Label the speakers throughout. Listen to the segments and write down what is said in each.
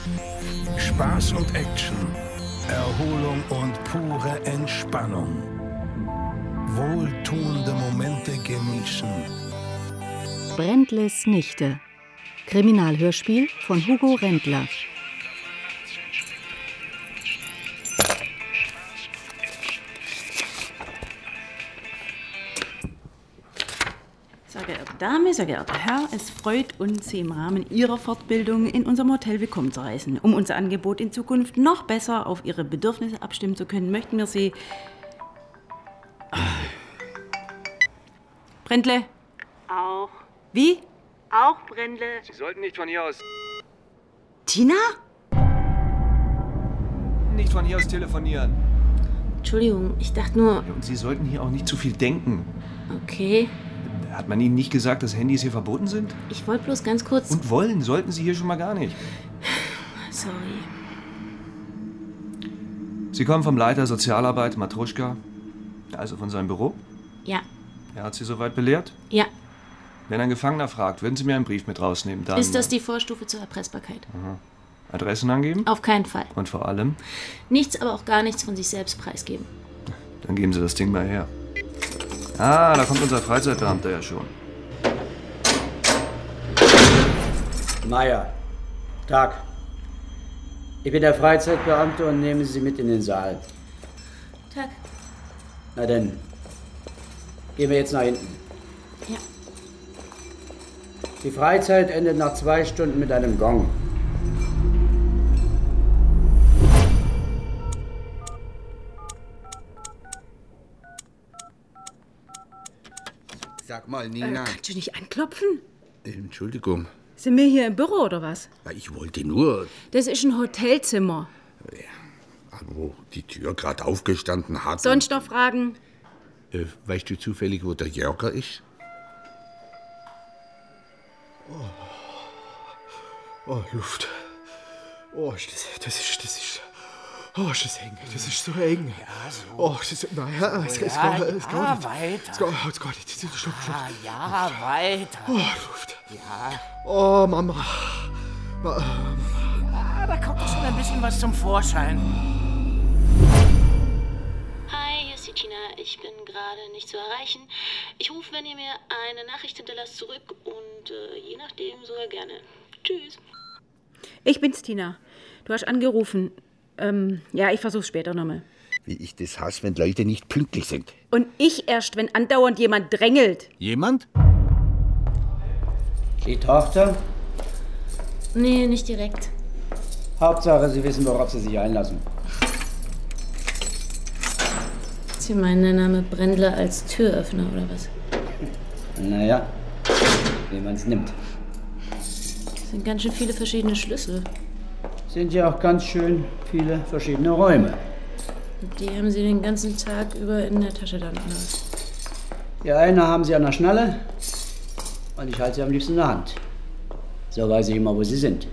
Speaker 1: Spaß und Action, Erholung und pure Entspannung. Wohltuende Momente genießen.
Speaker 2: Brändles Nichte. Kriminalhörspiel von Hugo Rendler.
Speaker 3: Sehr geehrte Dame, sehr geehrter Herr, es freut uns, Sie im Rahmen Ihrer Fortbildung in unserem Hotel willkommen zu heißen. Um unser Angebot in Zukunft noch besser auf Ihre Bedürfnisse abstimmen zu können, möchten wir Sie... Brändle?
Speaker 4: Auch.
Speaker 3: Wie?
Speaker 4: Auch Brändle.
Speaker 5: Sie sollten nicht von hier aus...
Speaker 3: Tina?
Speaker 5: Nicht von hier aus telefonieren.
Speaker 4: Entschuldigung, ich dachte nur...
Speaker 5: Und Sie sollten hier auch nicht zu viel denken.
Speaker 4: Okay.
Speaker 5: Hat man Ihnen nicht gesagt, dass Handys hier verboten sind?
Speaker 4: Ich wollte bloß ganz kurz...
Speaker 5: Und wollen sollten Sie hier schon mal gar nicht.
Speaker 4: Sorry.
Speaker 5: Sie kommen vom Leiter Sozialarbeit, Matruschka. Also von seinem Büro?
Speaker 4: Ja.
Speaker 5: Er hat Sie soweit belehrt?
Speaker 4: Ja.
Speaker 5: Wenn ein Gefangener fragt, würden Sie mir einen Brief mit rausnehmen, dann...
Speaker 4: Ist das die Vorstufe zur Erpressbarkeit?
Speaker 5: Aha. Adressen angeben?
Speaker 4: Auf keinen Fall.
Speaker 5: Und vor allem?
Speaker 4: Nichts, aber auch gar nichts von sich selbst preisgeben.
Speaker 5: Dann geben Sie das Ding mal her. Ah, da kommt unser Freizeitbeamter ja schon.
Speaker 6: Meier, Tag. Ich bin der Freizeitbeamte und nehme Sie mit in den Saal.
Speaker 4: Tag.
Speaker 6: Na denn, gehen wir jetzt nach hinten.
Speaker 4: Ja.
Speaker 6: Die Freizeit endet nach 2 Stunden mit einem Gong.
Speaker 7: Sag mal, Nina.
Speaker 3: Kannst du nicht anklopfen?
Speaker 7: Entschuldigung.
Speaker 3: Sind wir hier im Büro oder was?
Speaker 7: Ich wollte nur,
Speaker 3: Das ist ein Hotelzimmer.
Speaker 7: wo die Tür gerade aufgestanden hat.
Speaker 3: Sonst noch Fragen?
Speaker 7: Weißt du zufällig, wo der Jörger ist?
Speaker 8: Oh, Luft. Oh, ist das ist... Oh, ist das eng. Das ist so eng.
Speaker 9: Ja, so.
Speaker 8: Oh, das ist... Naja, es geht nicht.
Speaker 9: weiter.
Speaker 8: Es geht nicht. Stopp.
Speaker 9: Ja, weiter.
Speaker 8: Oh, Luft.
Speaker 9: Ja.
Speaker 8: Oh, Mama.
Speaker 9: Ja, da kommt doch schon ein bisschen was zum Vorschein.
Speaker 4: Hi, hier ist die Tina. Ich bin gerade nicht zu erreichen. Ich rufe, wenn ihr mir eine Nachricht hinterlasst, zurück und je nachdem sogar gerne. Tschüss.
Speaker 3: Ich bin's, Tina. Du hast angerufen. Ja, ich versuch's später nochmal.
Speaker 7: Wie ich das hasse, wenn Leute nicht pünktlich sind.
Speaker 3: Und ich erst, wenn andauernd jemand drängelt.
Speaker 7: Jemand?
Speaker 6: Die Tochter?
Speaker 4: Nee, nicht direkt.
Speaker 6: Hauptsache, Sie wissen, worauf Sie sich einlassen.
Speaker 4: Sie meinen der Name Brändle als Türöffner, oder was?
Speaker 6: Naja, wie man es nimmt.
Speaker 4: Das sind ganz schön viele verschiedene Schlüssel.
Speaker 6: Sind ja auch ganz schön viele verschiedene Räume.
Speaker 4: Und die haben Sie den ganzen Tag über in der Tasche dann, oder was?
Speaker 6: Die eine haben Sie an der Schnalle und ich halte sie am liebsten in der Hand. So weiß ich immer, wo sie sind.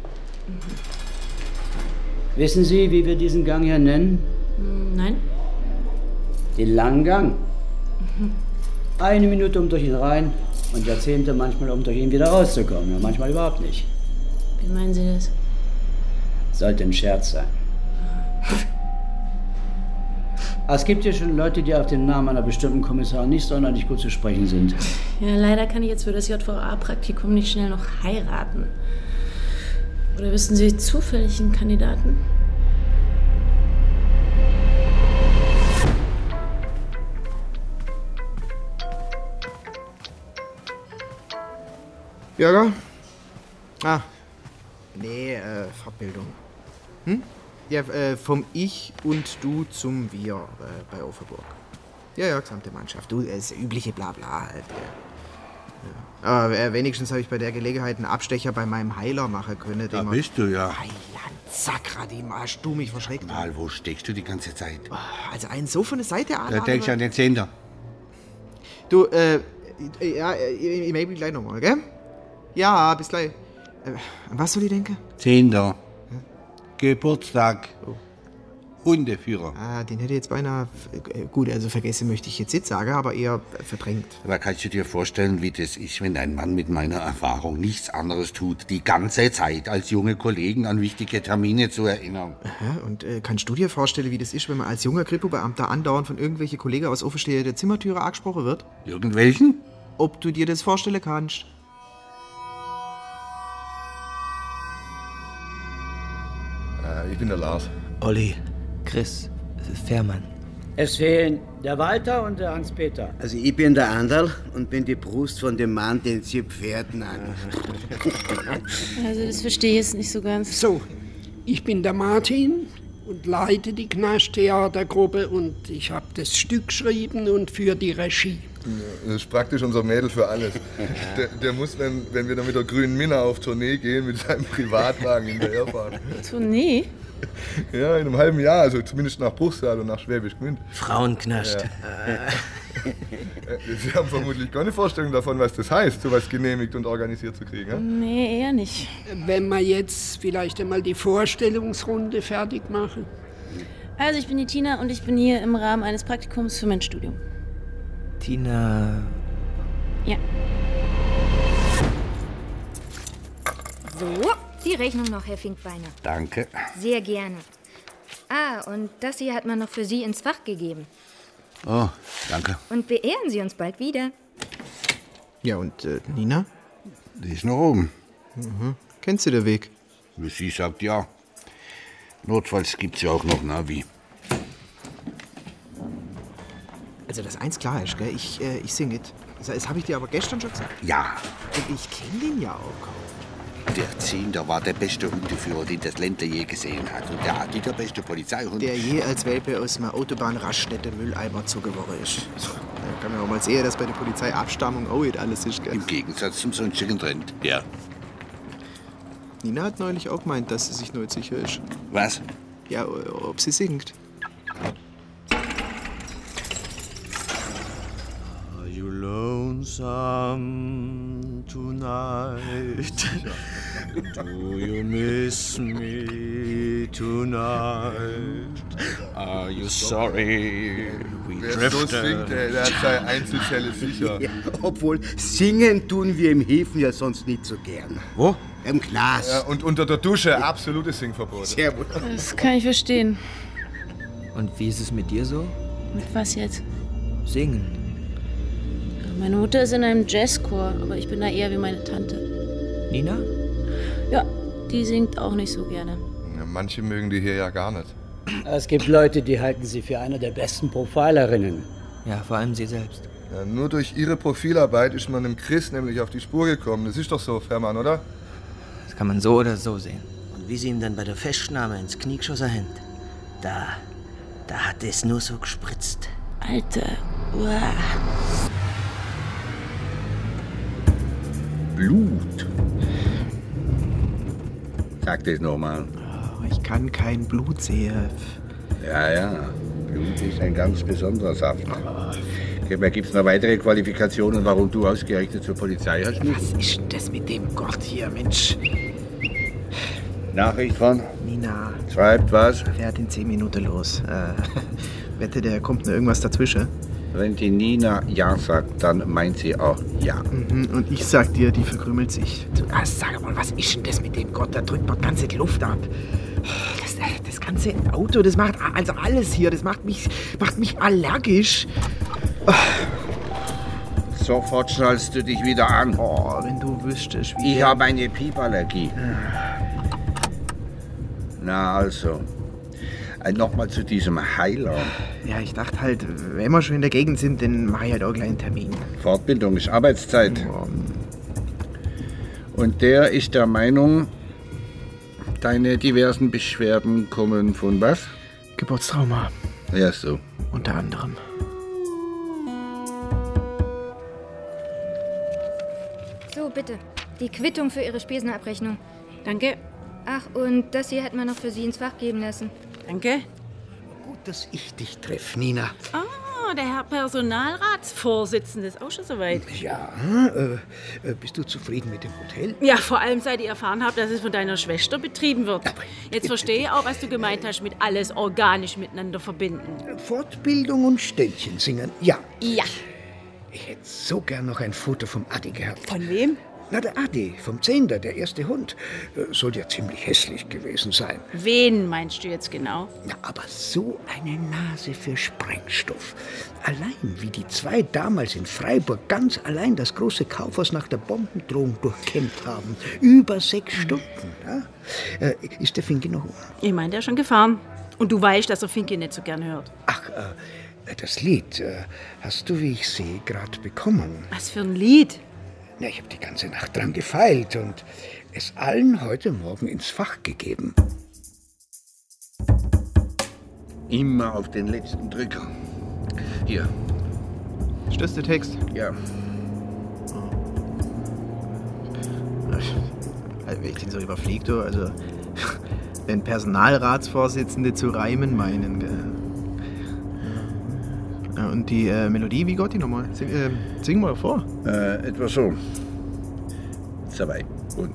Speaker 6: Wissen Sie, wie wir diesen Gang hier nennen?
Speaker 4: Nein.
Speaker 6: Den langen Gang. 1 Minute, um durch ihn rein und Jahrzehnte manchmal, um durch ihn wieder rauszukommen. Ja, manchmal überhaupt nicht.
Speaker 4: Wie meinen Sie das?
Speaker 6: Sollte ein Scherz sein. Aber es gibt ja schon Leute, die auf den Namen einer bestimmten Kommissarin nicht sonderlich gut zu sprechen sind.
Speaker 4: Ja, leider kann ich jetzt für das JVA-Praktikum nicht schnell noch heiraten. Oder wissen Sie zufällig einen Kandidaten?
Speaker 8: Jörger? Ah. Nee, Fortbildung. Ja, vom Ich und Du zum Wir bei Overburg. Ja, gesamte Mannschaft. Du, das übliche Blabla halt. Ja. Aber wenigstens habe ich bei der Gelegenheit einen Abstecher bei meinem Heiler machen können.
Speaker 7: Da bist du ja.
Speaker 8: Heiland, Sakradim, hast du mich verschreckt.
Speaker 7: Mal, wo steckst du die ganze Zeit?
Speaker 8: Also einen so von der Seite an.
Speaker 7: Da denkst du an den Zehner.
Speaker 8: Du, ja, ich melde mich gleich nochmal, gell? Ja, bis gleich. An was soll ich denken?
Speaker 7: 10. Geburtstag. Hundeführer.
Speaker 8: Ah, den hätte ich jetzt beinahe... Gut, also vergessen möchte ich jetzt nicht sagen, aber eher verdrängt.
Speaker 7: Aber kannst du dir vorstellen, wie das ist, wenn ein Mann mit meiner Erfahrung nichts anderes tut, die ganze Zeit als junge Kollegen an wichtige Termine zu erinnern?
Speaker 8: Aha, und kannst du dir vorstellen, wie das ist, wenn man als junger Kripo-Beamter andauernd von irgendwelchen Kollegen aus offenstehender Zimmertüre angesprochen wird?
Speaker 7: Irgendwelchen?
Speaker 8: Ob du dir das vorstellen kannst?
Speaker 10: Ich bin der Lars.
Speaker 11: Olli, Chris, Fährmann.
Speaker 6: Es fehlen der Walter und der Hans-Peter.
Speaker 12: Also ich bin der Anderl und bin die Brust von dem Mann, den sie Pferden an.
Speaker 4: Also das verstehe ich jetzt nicht so ganz.
Speaker 13: So, ich bin der Martin und leite die Knasch-Theatergruppe und ich habe das Stück geschrieben und für die Regie.
Speaker 10: Das ist praktisch unser Mädel für alles. Der muss dann, wenn wir dann mit der grünen Minna auf Tournee gehen, mit seinem Privatwagen hinterherfahren.
Speaker 4: Tournee?
Speaker 10: Ja, in einem halben Jahr, also zumindest nach Bruchsal und nach Schwäbisch Gmünd.
Speaker 11: Frauenknascht.
Speaker 10: Ja. Sie haben vermutlich keine Vorstellung davon, was das heißt, sowas genehmigt und organisiert zu kriegen. Ja?
Speaker 4: Nee, eher nicht.
Speaker 13: Wenn wir jetzt vielleicht einmal die Vorstellungsrunde fertig machen.
Speaker 4: Also ich bin die Tina und ich bin hier im Rahmen eines Praktikums für mein Studium.
Speaker 11: Tina...
Speaker 4: Ja.
Speaker 14: So, die Rechnung noch, Herr Finkbeiner.
Speaker 7: Danke.
Speaker 14: Sehr gerne. Ah, und das hier hat man noch für Sie ins Fach gegeben.
Speaker 7: Oh, danke.
Speaker 14: Und beehren Sie uns bald wieder.
Speaker 8: Ja, und Nina?
Speaker 7: Die ist noch oben.
Speaker 8: Mhm. Kennst du den Weg?
Speaker 7: Wie sie sagt, ja. Notfalls gibt's ja auch noch Navi.
Speaker 8: Also, das eins klar ist, gell? Ich sing it. Das habe ich dir aber gestern schon gesagt.
Speaker 7: Ja.
Speaker 8: Und ich kenne den ja auch.
Speaker 7: Der Zehnder war der beste Hundeführer, den das Ländler je gesehen hat. Und der hatte der beste Polizeihund.
Speaker 8: Der je als Welpe aus einer Autobahnraststätte Mülleimer zugeworfen ist. Da kann man auch mal sehen, dass bei der Polizei Abstammung auch nicht alles ist, gell?
Speaker 7: Im Gegensatz zum sonstigen Trend, ja.
Speaker 8: Nina hat neulich auch gemeint, dass sie sich noch nicht sicher ist.
Speaker 7: Was?
Speaker 8: Ja, ob sie singt.
Speaker 15: Are you lonesome tonight? Do you miss me tonight? Are you sorry we
Speaker 10: Wer so
Speaker 15: drifted?
Speaker 10: singt, der hat seine Einzelzelle sicher.
Speaker 12: Ja, obwohl, singen tun wir im Häfen ja sonst nicht so gern.
Speaker 7: Wo?
Speaker 12: Im Glas.
Speaker 10: Ja, und unter der Dusche absolutes Singverbot.
Speaker 12: Sehr gut.
Speaker 4: Das kann ich verstehen.
Speaker 11: Und wie ist es mit dir so?
Speaker 4: Mit was jetzt?
Speaker 11: Singen.
Speaker 4: Meine Mutter ist in einem Jazzchor, aber ich bin da eher wie meine Tante.
Speaker 11: Nina?
Speaker 4: Ja, die singt auch nicht so gerne.
Speaker 10: Ja, manche mögen die hier ja gar nicht.
Speaker 6: Es gibt Leute, die halten sie für eine der besten Profilerinnen.
Speaker 11: Ja, vor allem sie selbst.
Speaker 10: Ja, nur durch ihre Profilarbeit ist man dem Chris nämlich auf die Spur gekommen. Das ist doch so, Fährmann, oder?
Speaker 11: Das kann man so oder so sehen.
Speaker 9: Und wie sie ihm dann bei der Festnahme ins Knie geschossen haben, da hat es nur so gespritzt.
Speaker 4: Alter, uah.
Speaker 7: Blut. Sag das nochmal.
Speaker 8: Oh, ich kann kein Blut sehen.
Speaker 7: Ja. Blut ist ein ganz besonderer Saft. Gibt's noch weitere Qualifikationen, warum du ausgerechnet zur Polizei hast?
Speaker 8: Was ist denn das mit dem Gott hier, Mensch?
Speaker 7: Nachricht von?
Speaker 8: Nina.
Speaker 7: Schreibt was?
Speaker 8: Fährt in 10 Minuten los. Wette, da kommt noch irgendwas dazwischen.
Speaker 7: Wenn die Nina Ja sagt, dann meint sie auch Ja.
Speaker 8: Mhm, und ich sag dir, die verkrümmelt sich. Sag mal, was ist denn das mit dem Gott? Da drückt man die ganze Luft ab. Das ganze Auto, das macht also alles hier, das macht mich allergisch.
Speaker 7: Sofort schnallst du dich wieder an.
Speaker 8: Oh, wenn du wüsstest, wie...
Speaker 7: Ich habe eine Piepallergie. Na also, nochmal zu diesem Heiler.
Speaker 8: Ja, ich dachte halt, wenn wir schon in der Gegend sind, dann mache ich halt auch gleich einen Termin.
Speaker 7: Fortbildung ist Arbeitszeit. Und der ist der Meinung, deine diversen Beschwerden kommen von was?
Speaker 8: Geburtstrauma.
Speaker 7: Ja, so.
Speaker 8: Unter anderem.
Speaker 14: So, bitte. Die Quittung für Ihre Spesenabrechnung.
Speaker 4: Danke.
Speaker 14: Ach, und das hier hätten wir noch für Sie ins Fach geben lassen.
Speaker 4: Danke.
Speaker 12: Gut, dass ich dich treffe, Nina.
Speaker 3: mal, der Herr Personalratsvorsitzende ist auch schon soweit.
Speaker 16: Ja, bist du zufrieden mit dem Hotel?
Speaker 3: Ja, vor allem seit ich erfahren habe, dass es von deiner Schwester betrieben wird. Jetzt verstehe ich auch, was du gemeint hast mit alles organisch miteinander verbinden.
Speaker 16: Fortbildung und Ständchen singen, ja.
Speaker 3: Ja.
Speaker 16: Ich hätte so gern noch ein Foto vom Adi gehabt.
Speaker 3: Von wem?
Speaker 16: Na, der Adi, vom Zehnder, der erste Hund. Soll ja ziemlich hässlich gewesen sein.
Speaker 3: Wen meinst du jetzt genau?
Speaker 16: Na, aber so eine Nase für Sprengstoff. Allein wie die zwei damals in Freiburg ganz allein das große Kaufhaus nach der Bombendrohung durchkämmt haben. Über 6 Stunden. Ja? Ist der Finke noch um?
Speaker 3: Ich meine, der ist schon gefahren. Und du weißt, dass er Finke nicht so gern hört.
Speaker 16: Ach, das Lied hast du, wie ich sehe, gerade bekommen.
Speaker 3: Was für ein Lied?
Speaker 16: Na, ich habe die ganze Nacht dran gefeilt und es allen heute Morgen ins Fach gegeben.
Speaker 7: Immer auf den letzten Drücker. Hier.
Speaker 8: Ist das der Text?
Speaker 7: Ja.
Speaker 8: Also, wenn ich den so überfliege, du, also wenn Personalratsvorsitzende zu reimen meinen, gell? Und die Melodie, wie geht die nochmal? Sing mal vor.
Speaker 7: Etwa so. Zwei und.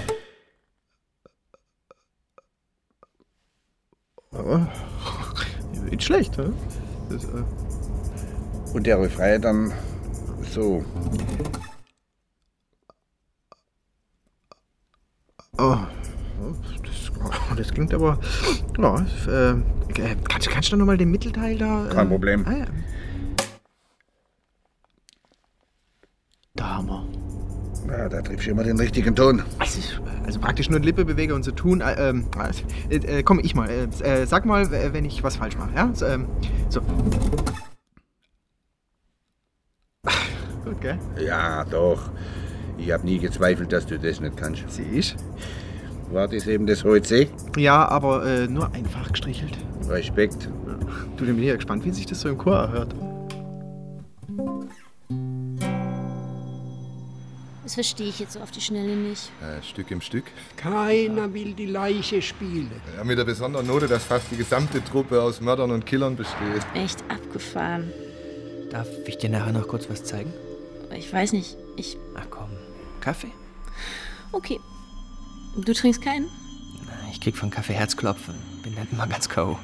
Speaker 8: Aber nicht schlecht, ne? Das,
Speaker 7: Und der Refrain dann so.
Speaker 8: Oh, das klingt aber. Ja, kannst du noch mal den Mittelteil da.
Speaker 7: Kein Problem.
Speaker 8: Ah, ja. Da haben wir.
Speaker 7: Ja, da triffst du immer den richtigen Ton.
Speaker 8: Also praktisch nur die Lippe bewege und so tun. Komm, ich mal. Sag mal, wenn ich was falsch mache. Ja? So. Gut, gell?
Speaker 7: Ja, doch. Ich habe nie gezweifelt, dass du das nicht kannst.
Speaker 8: Siehst?
Speaker 7: War das eben das HC?
Speaker 8: Ja, aber nur einfach gestrichelt.
Speaker 7: Respekt.
Speaker 8: Du, bin ich ja gespannt, wie sich das so im Chor erhört.
Speaker 4: Das verstehe ich jetzt so auf die Schnelle nicht.
Speaker 10: Stück im Stück.
Speaker 13: Keiner will die Leiche spielen.
Speaker 10: Ja, mit der besonderen Note, dass fast die gesamte Truppe aus Mördern und Killern besteht.
Speaker 4: Echt abgefahren.
Speaker 11: Darf ich dir nachher noch kurz was zeigen?
Speaker 4: Ich weiß nicht,
Speaker 11: Ach komm, Kaffee?
Speaker 4: Okay. Du trinkst keinen?
Speaker 11: Ich krieg von Kaffee Herzklopfen. Bin dann immer ganz K.O.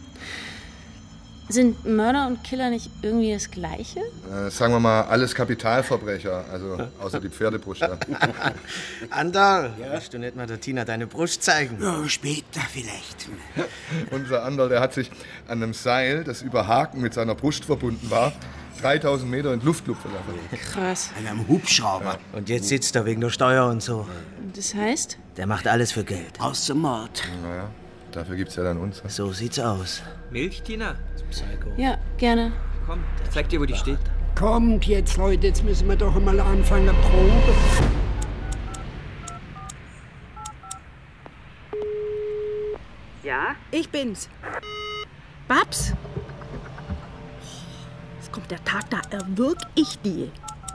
Speaker 4: Sind Mörder und Killer nicht irgendwie das Gleiche?
Speaker 10: Sagen wir mal, alles Kapitalverbrecher, also außer die Pferdebrust. Ja.
Speaker 9: Andal, willst du nicht mal der Tina deine Brust zeigen?
Speaker 12: Ja, später vielleicht.
Speaker 10: Unser Andal, der hat sich an einem Seil, das über Haken mit seiner Brust verbunden war, 3000 Meter in die Luft lupfen lassen.
Speaker 4: Krass.
Speaker 12: An einem Hubschrauber.
Speaker 9: Ja. Und jetzt sitzt er wegen der Steuer und so.
Speaker 4: Das heißt?
Speaker 9: Der macht alles für Geld.
Speaker 12: Aus dem Mord.
Speaker 10: Naja, dafür gibt's ja dann uns.
Speaker 9: So sieht's aus.
Speaker 11: Milch, Tina?
Speaker 9: Psycho.
Speaker 4: Ja, gerne.
Speaker 11: Komm, ich zeig dir, wo die steht.
Speaker 13: Kommt jetzt, Leute, jetzt müssen wir doch mal anfangen, Probe.
Speaker 3: Ja? Ich bin's. Babs? Jetzt kommt der Tag, da erwürg ich die.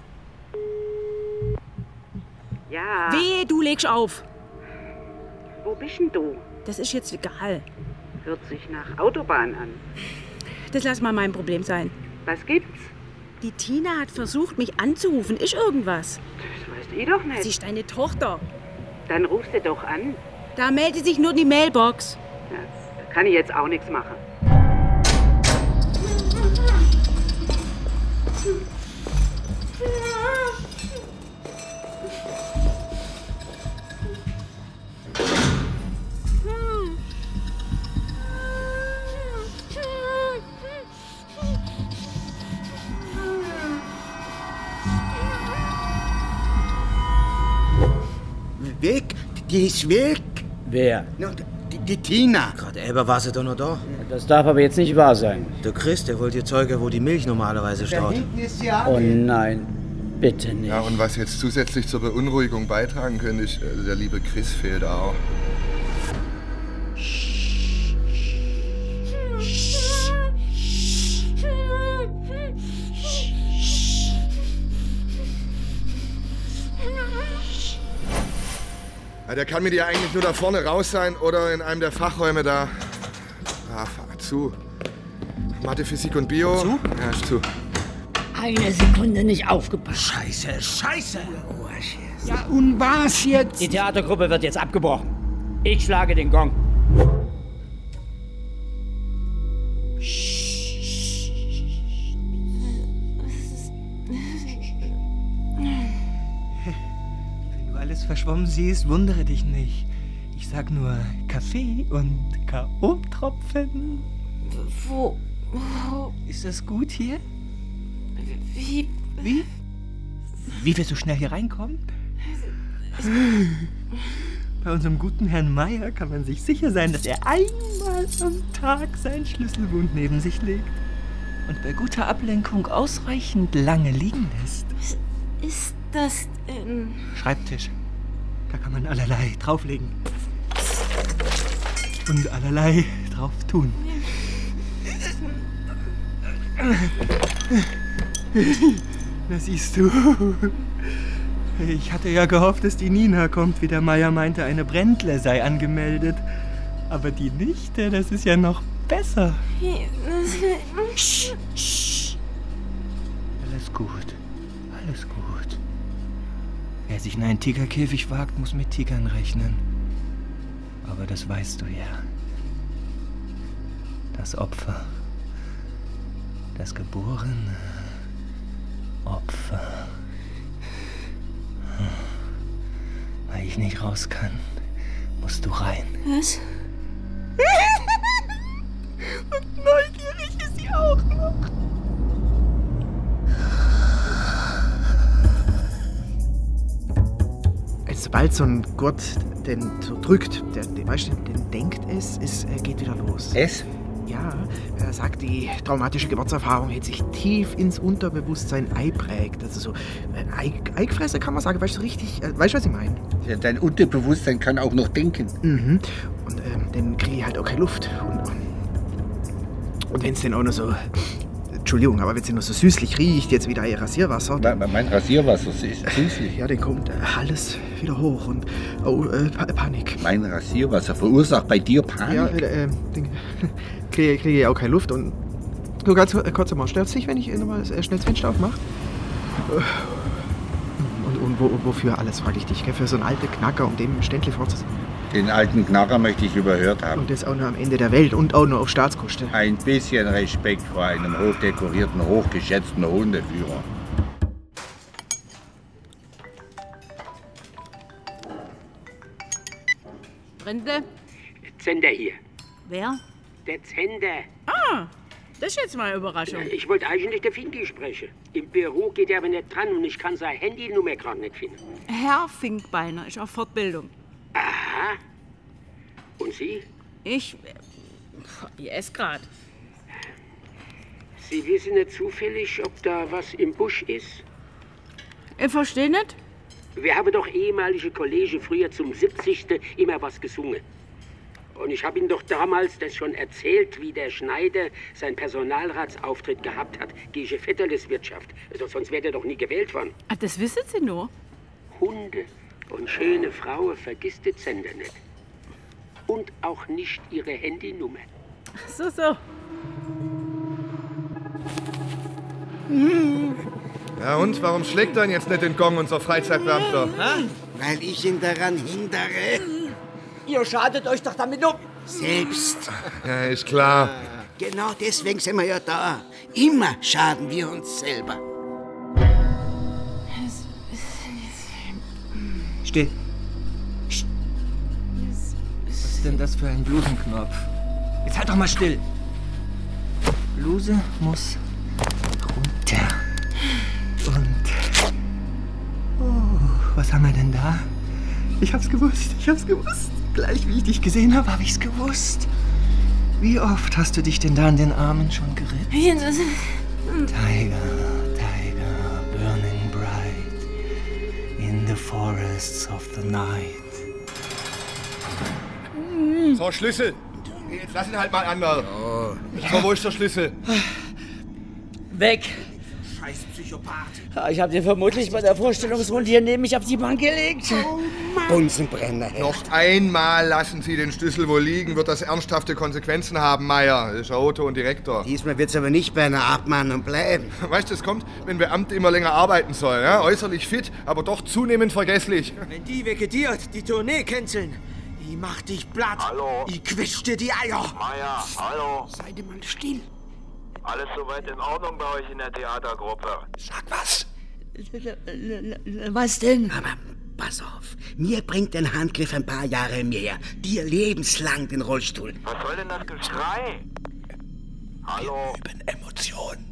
Speaker 17: Ja.
Speaker 3: Wehe, du legst auf.
Speaker 17: Wo bist denn du?
Speaker 3: Das ist jetzt egal.
Speaker 17: Hört sich nach Autobahn an.
Speaker 3: Das lass mal mein Problem sein.
Speaker 17: Was gibt's?
Speaker 3: Die Tina hat versucht, mich anzurufen. Ist irgendwas?
Speaker 17: Das weißt ich doch nicht.
Speaker 3: Sie ist deine Tochter.
Speaker 17: Dann ruf sie doch an.
Speaker 3: Da meldet sich nur die Mailbox.
Speaker 17: Ja, da kann ich jetzt auch nichts machen.
Speaker 12: Weg? Die ist weg?
Speaker 6: Wer?
Speaker 12: Na, die Tina.
Speaker 9: Gerade eben war sie doch noch da.
Speaker 6: Das darf aber jetzt nicht wahr sein.
Speaker 9: Der Chris, der wollte dir zeigen, wo die Milch normalerweise staut.
Speaker 6: Oh nein, bitte nicht.
Speaker 10: Ja, und was jetzt zusätzlich zur Beunruhigung beitragen könnte, ist, der liebe Chris fehlt auch. Ja, der kann mit dir eigentlich nur da vorne raus sein oder in einem der Fachräume da. Ah, fahr zu. Mathe, Physik und Bio.
Speaker 16: Zu?
Speaker 10: Ja, ist zu.
Speaker 16: Eine Sekunde nicht aufgepasst.
Speaker 9: Scheiße!
Speaker 13: Ja, und was jetzt?
Speaker 6: Die Theatergruppe wird jetzt abgebrochen. Ich schlage den Gong.
Speaker 11: Wenn du alles verschwommen siehst, wundere dich nicht. Ich sag nur Kaffee und K.O.-Tropfen.
Speaker 3: Wo?
Speaker 11: Ist das gut hier?
Speaker 3: Wie?
Speaker 11: Wie wir so schnell hier reinkommen? Bei unserem guten Herrn Meier kann man sich sicher sein, dass er einmal am Tag seinen Schlüsselbund neben sich legt und bei guter Ablenkung ausreichend lange liegen lässt.
Speaker 3: Was ist das denn?
Speaker 11: Schreibtisch. Da kann man allerlei drauflegen. Und allerlei drauf tun. Na siehst du. Ich hatte ja gehofft, dass die Nina kommt, wie der Meier meinte, eine Brändle sei angemeldet. Aber die Nichte, das ist ja noch besser. Alles gut. Alles gut. Wer sich in einen Tigerkäfig wagt, muss mit Tigern rechnen. Aber das weißt du ja. Das Opfer. Das geborene Opfer. Weil ich nicht raus kann, musst du rein.
Speaker 3: Was?
Speaker 11: Und neugierig ist sie auch noch.
Speaker 8: Also sobald so ein Gurt den so drückt, den denkt es geht wieder los.
Speaker 7: Es?
Speaker 8: Ja, er sagt, die traumatische Geburtserfahrung hätte sich tief ins Unterbewusstsein eingeprägt. Also so ein Eingefressen kann man sagen, weißt du richtig, weißt du, was ich meine?
Speaker 7: Ja, dein Unterbewusstsein kann auch noch denken.
Speaker 8: Mhm. Und dann kriege ich halt auch keine Luft. Und wenn es dann auch noch so, Entschuldigung, aber wenn es noch so süßlich riecht, jetzt wieder ihr Rasierwasser.
Speaker 7: Mein Rasierwasser ist süßlich.
Speaker 8: Ja, dann kommt alles wieder hoch und Panik.
Speaker 7: Mein Rasierwasser verursacht bei dir Panik?
Speaker 8: Ja, dann kriege ich auch keine Luft. Und nur ganz kurz einmal, stört es dich, wenn ich nochmal schnell das Fenster aufmache? Und wofür alles, frage ich dich, gell? Für so einen alten Knacker, um dem ständlich vorzusetzen.
Speaker 7: Den alten Knacker möchte ich überhört haben.
Speaker 8: Und das auch noch am Ende der Welt und auch noch auf Staatskosten.
Speaker 7: Ein bisschen Respekt vor einem hochdekorierten, hochgeschätzten Hundeführer.
Speaker 3: Brindle?
Speaker 18: Zender hier.
Speaker 3: Wer?
Speaker 18: Der Zender.
Speaker 3: Ah, das ist jetzt mal eine Überraschung.
Speaker 18: Ich wollte eigentlich der Finki sprechen. Im Büro geht er aber nicht dran und ich kann seine Handynummer gerade nicht finden.
Speaker 3: Herr Finkbeiner ist auf Fortbildung.
Speaker 18: Aha. Und Sie?
Speaker 3: Ich esse gerade.
Speaker 18: Sie wissen nicht zufällig, ob da was im Busch ist?
Speaker 3: Ich verstehe nicht.
Speaker 18: Wir haben doch ehemalige Kollegen früher zum 70. immer was gesungen. Und ich habe Ihnen doch damals das schon erzählt, wie der Schneider seinen Personalratsauftritt gehabt hat gegen Vetterles Wirtschaft. Also sonst wäre er doch nie gewählt worden.
Speaker 3: Ach, das wissen Sie nur?
Speaker 18: Hunde und schöne Frauen vergisst den Sender nicht. Und auch nicht ihre Handynummer.
Speaker 3: So.
Speaker 10: Ja und? Warum schlägt er jetzt nicht den Gong, unser Freizeitbeamter?
Speaker 12: Weil ich ihn daran hindere.
Speaker 16: Ihr schadet euch doch damit um.
Speaker 12: Selbst.
Speaker 10: Ja, ist klar.
Speaker 12: Genau deswegen sind wir ja da. Immer schaden wir uns selber.
Speaker 11: Still. Was ist denn das für ein Blusenknopf? Jetzt halt doch mal still. Bluse muss runter. Und... Oh, was haben wir denn da? Ich hab's gewusst. Gleich wie ich dich gesehen habe, habe ich's gewusst. Wie oft hast du dich denn da in den Armen schon geritten? Tiger, burning bright in the forests of the night.
Speaker 10: So, Schlüssel. Jetzt lass ihn halt mal anders. So, wo ist der Schlüssel?
Speaker 16: Weg.
Speaker 11: scheiß Psychopath.
Speaker 6: Ich habe dir vermutlich bei der Vorstellungsrunde hier neben mich auf die Bank gelegt.
Speaker 12: Bunsenbrenner.
Speaker 10: Noch einmal lassen Sie den Schlüssel wo liegen, wird das ernsthafte Konsequenzen haben, Meier. Das ist Auto und Direktor.
Speaker 12: Diesmal wird's aber nicht bei einer Abmahnung bleiben.
Speaker 10: Weißt du, es kommt, wenn Beamte immer länger arbeiten sollen. Ja? Äußerlich fit, aber doch zunehmend vergesslich.
Speaker 11: Wenn die vegetiert, die Tournee canceln, ich mach dich platt.
Speaker 19: Hallo?
Speaker 11: Ich quetsch dir die Eier.
Speaker 19: Meier, hallo?
Speaker 13: Seid ihr mal still.
Speaker 19: Alles soweit in Ordnung bei euch in der Theatergruppe?
Speaker 11: Sag was.
Speaker 6: Was denn?
Speaker 12: Aber pass auf, mir bringt ein Handgriff ein paar Jahre mehr. Dir lebenslang den Rollstuhl.
Speaker 19: Was soll denn das Geschrei? Hallo?
Speaker 11: Wir üben Emotionen.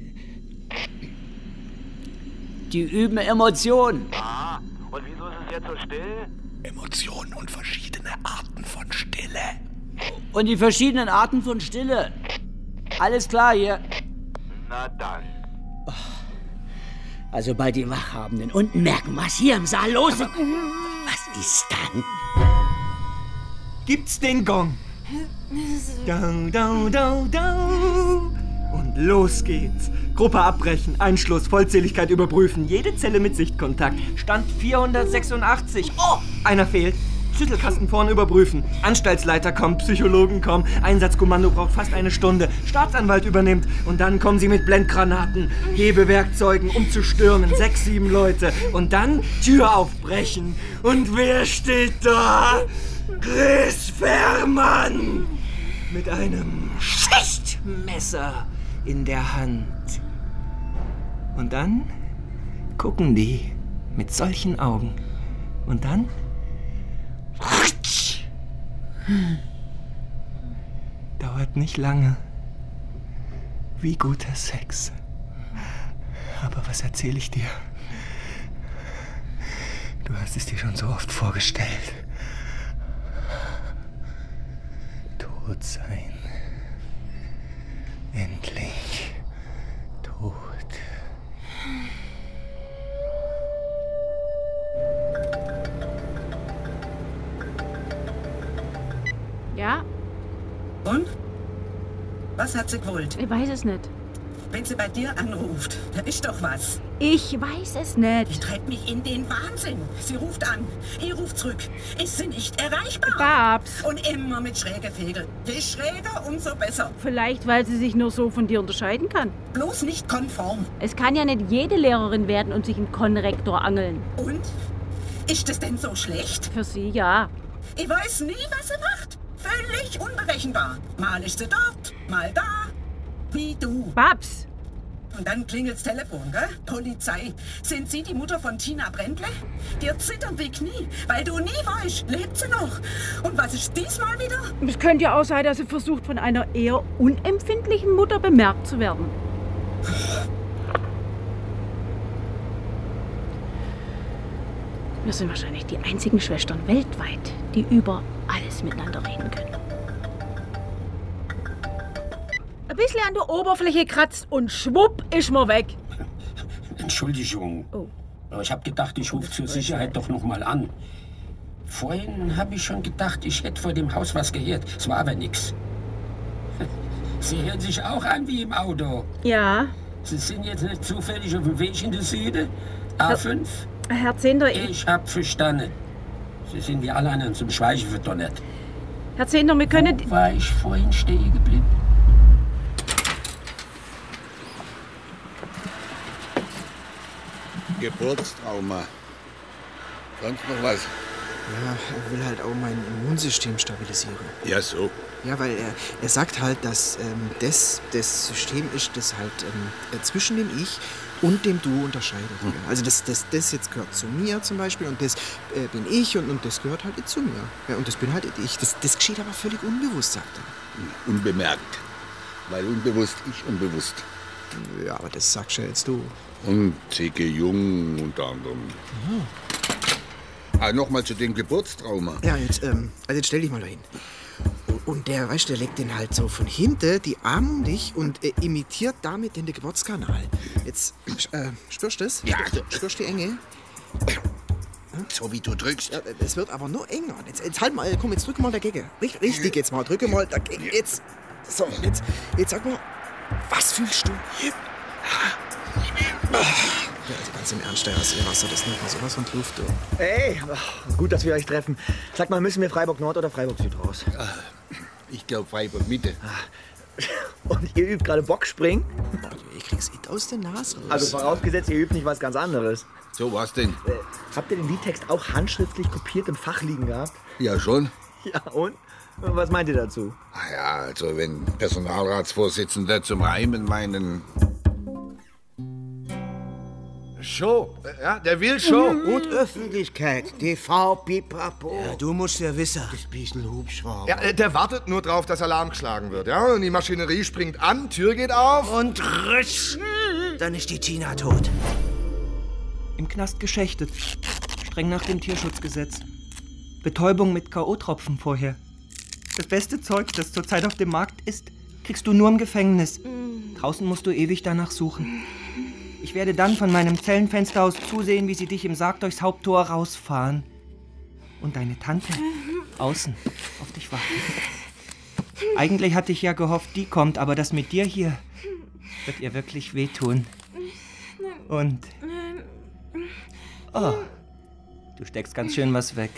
Speaker 6: Die üben Emotionen.
Speaker 19: Aha. Und wieso ist es jetzt so still?
Speaker 11: Emotionen und verschiedene Arten von Stille.
Speaker 6: Und die verschiedenen Arten von Stille. Alles klar hier.
Speaker 19: Na dann.
Speaker 6: Also bei die Wachhabenden unten merken, was hier im Saal los ist.
Speaker 12: Was ist dann?
Speaker 11: Gibt's den Gong? Dau, dau, dau, dau. Und los geht's. Gruppe abbrechen, Einschluss, Vollzähligkeit überprüfen, jede Zelle mit Sichtkontakt. Stand 486. Oh, einer fehlt. Schüttelkasten vorn überprüfen. Anstaltsleiter kommt, Psychologen kommen. Einsatzkommando braucht fast eine Stunde. Staatsanwalt übernimmt. Und dann kommen sie mit Blendgranaten, Hebewerkzeugen, um zu stürmen. 6, 7 Leute. Und dann Tür aufbrechen. Und wer steht da? Chris Fährmann! Mit einem Schichtmesser in der Hand. Und dann gucken die mit solchen Augen. Und dann dauert nicht lange. Wie guter Sex. Aber was erzähle ich dir? Du hast es dir schon so oft vorgestellt. Tot sein. Endlich tot.
Speaker 3: Ja?
Speaker 20: Und? Was hat sie gewollt?
Speaker 3: Ich weiß es nicht.
Speaker 20: Wenn sie bei dir anruft, da ist doch was.
Speaker 3: Ich weiß es nicht.
Speaker 20: Ich treibt mich in den Wahnsinn. Sie ruft an, ich ruf zurück. Ist sie nicht erreichbar?
Speaker 3: Babs.
Speaker 20: Und immer mit schräger Fegel. Je schräger, umso besser.
Speaker 3: Vielleicht, weil sie sich nur so von dir unterscheiden kann.
Speaker 20: Bloß nicht konform.
Speaker 3: Es kann ja nicht jede Lehrerin werden und sich einen Konrektor angeln.
Speaker 20: Und? Ist es denn so schlecht?
Speaker 3: Für sie ja.
Speaker 20: Ich weiß nie, was sie macht. Völlig unberechenbar. Mal ist sie dort, mal da. Wie du.
Speaker 3: Babs!
Speaker 20: Und dann klingelt's Telefon, gell? Polizei. Sind Sie die Mutter von Tina Brändle? Dir zittern die Knie, weil du nie weißt, lebt sie noch? Und was ist diesmal wieder?
Speaker 3: Es könnte ja auch sein, dass sie versucht, von einer eher unempfindlichen Mutter bemerkt zu werden. Wir sind wahrscheinlich die einzigen Schwestern weltweit, die über alles miteinander reden können. Ein bisschen an der Oberfläche kratzt und schwupp ist man weg.
Speaker 18: Entschuldigung.
Speaker 3: Oh.
Speaker 18: Aber ich habe gedacht, ich rufe zur Sicherheit doch noch mal an. Vorhin habe ich schon gedacht, ich hätte vor dem Haus was gehört. Es war aber nix. Sie hören sich auch an wie im Auto.
Speaker 3: Ja.
Speaker 18: Sie sind jetzt nicht zufällig auf dem Weg in den Süden? A5?
Speaker 3: Herr Zehnder,
Speaker 18: Ich hab verstanden. Sie sind wie alle anderen zum Schweigen verdonnert.
Speaker 3: Herr Zehnder, wir können...
Speaker 18: Wo war ich vorhin stehen geblieben?
Speaker 7: Geburtstrauma. Sonst noch was?
Speaker 8: Ja, er will halt auch mein Immunsystem stabilisieren.
Speaker 7: Ja, so.
Speaker 8: Ja, weil er sagt halt, dass das System ist, das halt zwischen dem Ich und dem Du unterscheidet. Ja. Also das jetzt gehört zu mir zum Beispiel und das bin ich und das gehört halt zu mir. Ja, und das bin halt ich. Das geschieht aber völlig unbewusst, sagt er.
Speaker 7: Unbemerkt. Weil unbewusst ich unbewusst.
Speaker 8: Ja, aber das sagst ja jetzt du.
Speaker 7: Und C.G. Jung unter anderem. Ah, nochmal zu dem Geburtstrauma.
Speaker 8: Ja, jetzt stell dich mal da hin. Und der, weißt du, der legt den halt so von hinten die Arme um dich und imitiert damit den Geburtskanal. Jetzt, spürst du das?
Speaker 7: Ja.
Speaker 8: Spürst du die Enge?
Speaker 7: So wie du drückst.
Speaker 8: Ja, es wird aber nur enger. Jetzt halt mal, komm, jetzt drücke mal dagegen. Richtig jetzt mal, drücke mal dagegen. Jetzt. So, jetzt sag mal, was fühlst du? Also ganz im Ernst, Herr Seewasser, das nimmt mir sowas von Luft.
Speaker 11: Hey, gut, dass wir euch treffen. Sag mal, müssen wir Freiburg Nord oder Freiburg Süd raus?
Speaker 7: Ich glaube Freiburg Mitte.
Speaker 11: Und ihr übt gerade Bockspringen?
Speaker 8: Ich krieg's nicht aus der Nase raus.
Speaker 11: Also vorausgesetzt, ihr übt nicht was ganz anderes.
Speaker 7: So, was denn?
Speaker 11: Habt ihr den Liedtext auch handschriftlich kopiert im Fach liegen gehabt?
Speaker 7: Ja, schon.
Speaker 11: Ja, und? Was meint ihr dazu?
Speaker 7: Ja, also wenn Personalratsvorsitzender zum Reimen meinen...
Speaker 15: Show, ja, der will Show.
Speaker 12: Und Öffentlichkeit, TV, pipapo.
Speaker 9: Ja, du musst ja wissen.
Speaker 12: Das bisschen Hubschrauber.
Speaker 15: Ja, der wartet nur drauf, dass Alarm geschlagen wird, ja? Und die Maschinerie springt an, Tür geht auf.
Speaker 9: Und risch, dann ist die Tina tot.
Speaker 11: Im Knast geschächtet. Streng nach dem Tierschutzgesetz. Betäubung mit K.O.-Tropfen vorher. Das beste Zeug, das zurzeit auf dem Markt ist, kriegst du nur im Gefängnis. Draußen musst du ewig danach suchen. Ich werde dann von meinem Zellenfenster aus zusehen, wie sie dich im Sarg durchs Haupttor rausfahren. Und deine Tante außen auf dich warten. Eigentlich hatte ich ja gehofft, die kommt, aber das mit dir hier wird ihr wirklich wehtun. Und... Oh, du steckst ganz schön was weg.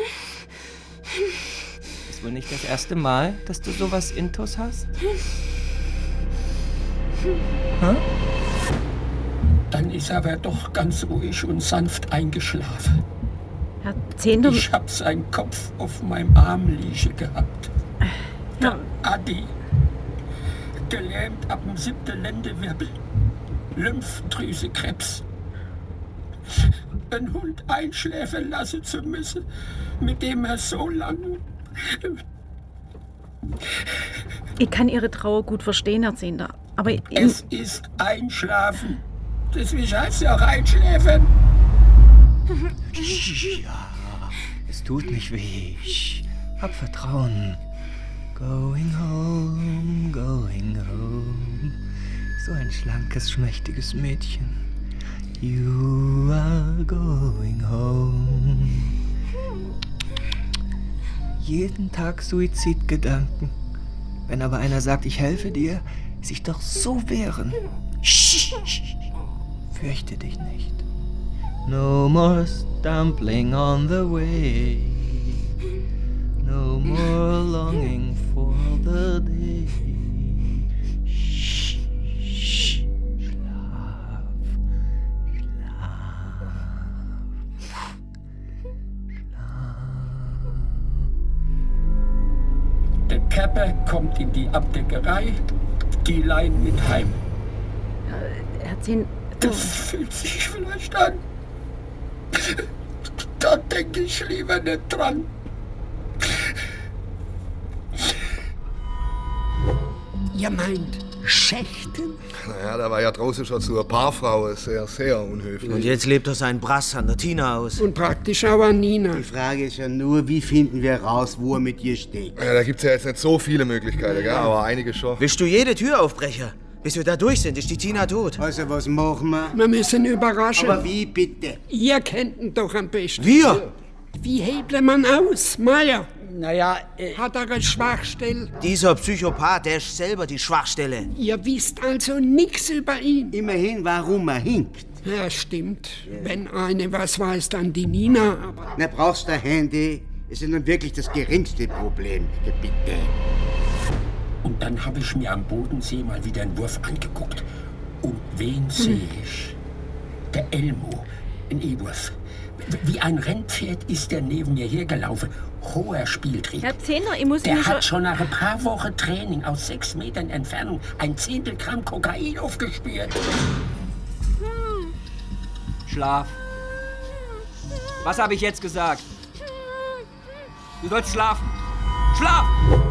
Speaker 11: Ist wohl nicht das erste Mal, dass du sowas Intus hast?
Speaker 13: Hm? Dann ist er aber doch ganz ruhig und sanft eingeschlafen.
Speaker 3: Herr Zehnder...
Speaker 13: Ich hab seinen Kopf auf meinem Arm liegen gehabt. Der Adi. Gelähmt ab dem 7. Lendewirbel. Lymphdrüsekrebs. Einen Hund einschläfern lassen zu müssen, mit dem er so lange...
Speaker 3: Ich kann Ihre Trauer gut verstehen, Herr Zehnder, aber...
Speaker 13: Es ist Einschlafen. Deswegen heißt es ja auch Einschläfern.
Speaker 11: Ja, es tut nicht weh. Hab Vertrauen. Going home, going home. So ein schlankes, schmächtiges Mädchen. You are going home. Jeden Tag Suizidgedanken. Wenn aber einer sagt, ich helfe dir, sich doch so wehren. Fürchte dich nicht. No more stumbling on the way. No more longing for the day.
Speaker 13: Der Kapper kommt in die Abdeckerei, die Lein mit heim.
Speaker 3: Herr Zehn...
Speaker 13: Das fühlt sich vielleicht an. Da denke ich lieber nicht dran.
Speaker 12: Ihr meint Schächten?
Speaker 10: Naja, da war ja draußen schon zur Paarfrau sehr, sehr unhöflich.
Speaker 9: Und jetzt lebt er seinen Brass an der Tina aus.
Speaker 13: Und praktisch auch an Nina.
Speaker 12: Die Frage ist ja nur, wie finden wir raus, wo er mit ihr steht?
Speaker 10: Ja, da gibt's ja jetzt nicht so viele Möglichkeiten, gell? Aber einige schon.
Speaker 9: Willst du jede Tür aufbrechen? Bis wir da durch sind, ist die Tina tot.
Speaker 12: Also, was machen wir?
Speaker 13: Wir müssen überraschen.
Speaker 12: Aber wie bitte?
Speaker 13: Ihr kennt ihn doch am besten.
Speaker 9: Wir?
Speaker 13: Wie hebelt man aus, Meier?
Speaker 12: Naja,
Speaker 13: Hat er eine Schwachstelle?
Speaker 9: Dieser Psychopath, der ist selber die Schwachstelle.
Speaker 13: Ihr wisst also nichts über ihn.
Speaker 12: Immerhin, warum er hinkt.
Speaker 13: Ja, stimmt. Wenn eine was weiß, dann die Nina. Aber
Speaker 12: Na, brauchst du Handy? Ist ja nun wirklich das geringste Problem. Bitte.
Speaker 13: Und dann habe ich mir am Bodensee mal wieder einen Wurf angeguckt. Und wen sehe ich? Der Elmo, ein E-Wurf. Wie ein Rennpferd ist der neben mir hergelaufen. Hoher Spieltrieb.
Speaker 3: Herr Zehnder, ich muss
Speaker 13: Der
Speaker 3: mir
Speaker 13: hat schon nach ein paar Wochen Training aus 6 Metern Entfernung ein 10 Gramm Kokain aufgespürt.
Speaker 11: Schlaf. Was habe ich jetzt gesagt? Du sollst schlafen. Schlaf!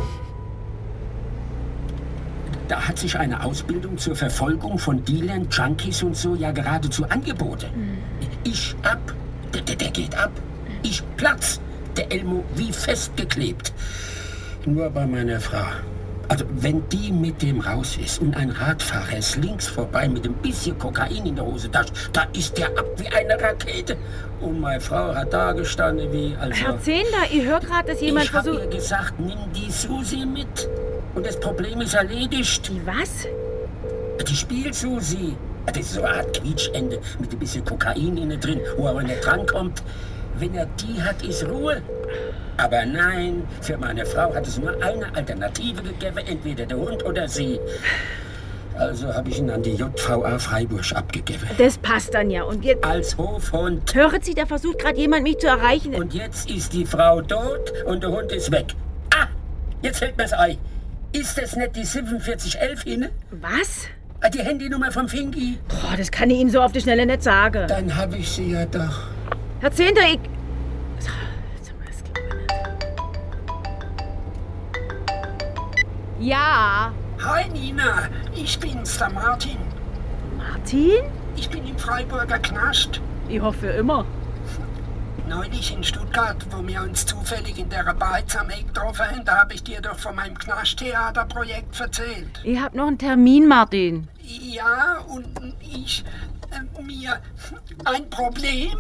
Speaker 13: Da hat sich eine Ausbildung zur Verfolgung von Dealern, Junkies und so ja geradezu angeboten. Ich ab, der geht ab. Ich Platz, der Elmo wie festgeklebt. Nur bei meiner Frau. Also wenn die mit dem raus ist und ein Radfahrer ist links vorbei mit ein bisschen Kokain in der Hosentasche, da ist der ab wie eine Rakete. Und meine Frau hat da gestanden wie... Also,
Speaker 3: Herr Zehnder, ich höre gerade, dass jemand
Speaker 13: ich habe
Speaker 3: versucht...
Speaker 13: ihr gesagt, nimm die Susi mit. Und das Problem ist erledigt.
Speaker 3: Die was?
Speaker 13: Die Spiel-Susi. Das ist so eine Art Quietschende mit ein bisschen Kokain innen drin, wo er aber nicht drankommt. Wenn er die hat, ist Ruhe. Aber nein, für meine Frau hat es nur eine Alternative gegeben, entweder der Hund oder sie. Also habe ich ihn an die JVA Freiburg abgegeben.
Speaker 3: Das passt dann ja. Und jetzt...
Speaker 13: Als Hofhund.
Speaker 3: Hören Sie, da versucht gerade jemand, mich zu erreichen.
Speaker 13: Und jetzt ist die Frau tot und der Hund ist weg. Ah, jetzt fällt mir's ein. Ist das nicht die 4711 hinne?
Speaker 3: Was?
Speaker 13: Die Handynummer vom Finki.
Speaker 3: Boah, das kann ich Ihnen so auf die Schnelle nicht sagen.
Speaker 13: Dann habe ich sie ja doch.
Speaker 3: Herr Zehnter, ich... Ja.
Speaker 18: Hi Nina, ich bin's, der Martin.
Speaker 3: Martin?
Speaker 18: Ich bin im Freiburger Knast.
Speaker 3: Ich hoffe immer.
Speaker 18: Neulich in Stuttgart, wo wir uns zufällig in der Beiz am Eck getroffen haben, da habe ich dir doch von meinem Knasttheaterprojekt erzählt.
Speaker 3: Ich hab noch einen Termin, Martin.
Speaker 18: Ja, und ich... mir... ein Problem.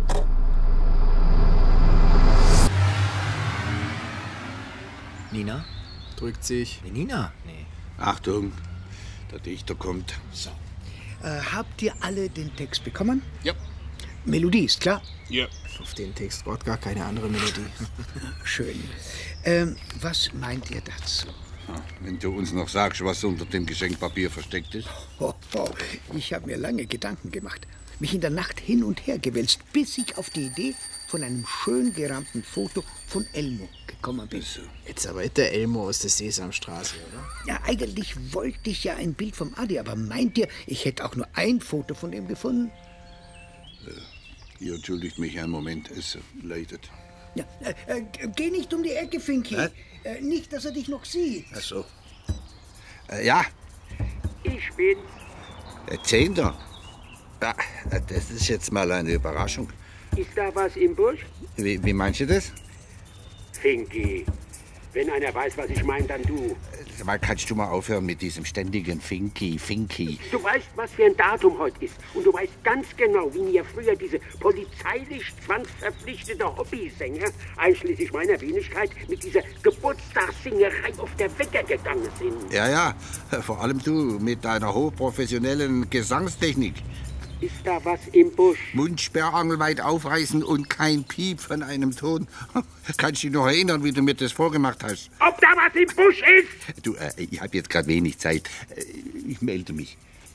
Speaker 8: Nina? Drückt sich. Nina? Nee.
Speaker 7: Achtung, der Dichter kommt.
Speaker 16: So. Habt ihr alle den Text bekommen?
Speaker 10: Ja.
Speaker 16: Melodie ist klar?
Speaker 10: Ja.
Speaker 8: Auf den Text braucht gar keine andere Melodie.
Speaker 16: Schön. Was meint ihr dazu?
Speaker 7: Wenn du uns noch sagst, was unter dem Geschenkpapier versteckt ist.
Speaker 16: Ich habe mir lange Gedanken gemacht, mich in der Nacht hin und her gewälzt, bis ich auf die Idee von einem schön gerahmten Foto von Elmo gekommen bin.
Speaker 8: Jetzt aber nicht der Elmo aus der Sesamstraße, oder?
Speaker 16: Ja, eigentlich wollte ich ja ein Bild vom Adi, aber meint ihr, ich hätte auch nur ein Foto von ihm gefunden?
Speaker 7: Ihr entschuldigt mich einen Moment, es leidet.
Speaker 16: Ja, geh nicht um die Ecke, Finki. Nicht, dass er dich noch sieht.
Speaker 7: Ach so. Ja.
Speaker 18: Ich bin's.
Speaker 7: 10. Ja, das ist jetzt mal eine Überraschung.
Speaker 18: Ist da was im Busch?
Speaker 7: Wie meinst du das?
Speaker 18: Finki. Wenn einer weiß, was ich meine, dann du.
Speaker 7: Mal kannst du mal aufhören mit diesem ständigen Finki.
Speaker 18: Du weißt, was für ein Datum heute ist. Und du weißt ganz genau, wie mir früher diese polizeilich zwangsverpflichtete Hobbysänger, einschließlich meiner Wenigkeit, mit dieser Geburtstagssingerei auf der Wecker gegangen sind.
Speaker 7: Ja, vor allem du mit deiner hochprofessionellen Gesangstechnik.
Speaker 18: Ist da was im Busch?
Speaker 7: Mund sperrangelweit aufreißen und kein Piep von einem Ton. Kannst du dich noch erinnern, wie du mir das vorgemacht hast?
Speaker 18: Ob da was im Busch ist?
Speaker 7: Du, ich habe jetzt gerade wenig Zeit. Ich melde mich.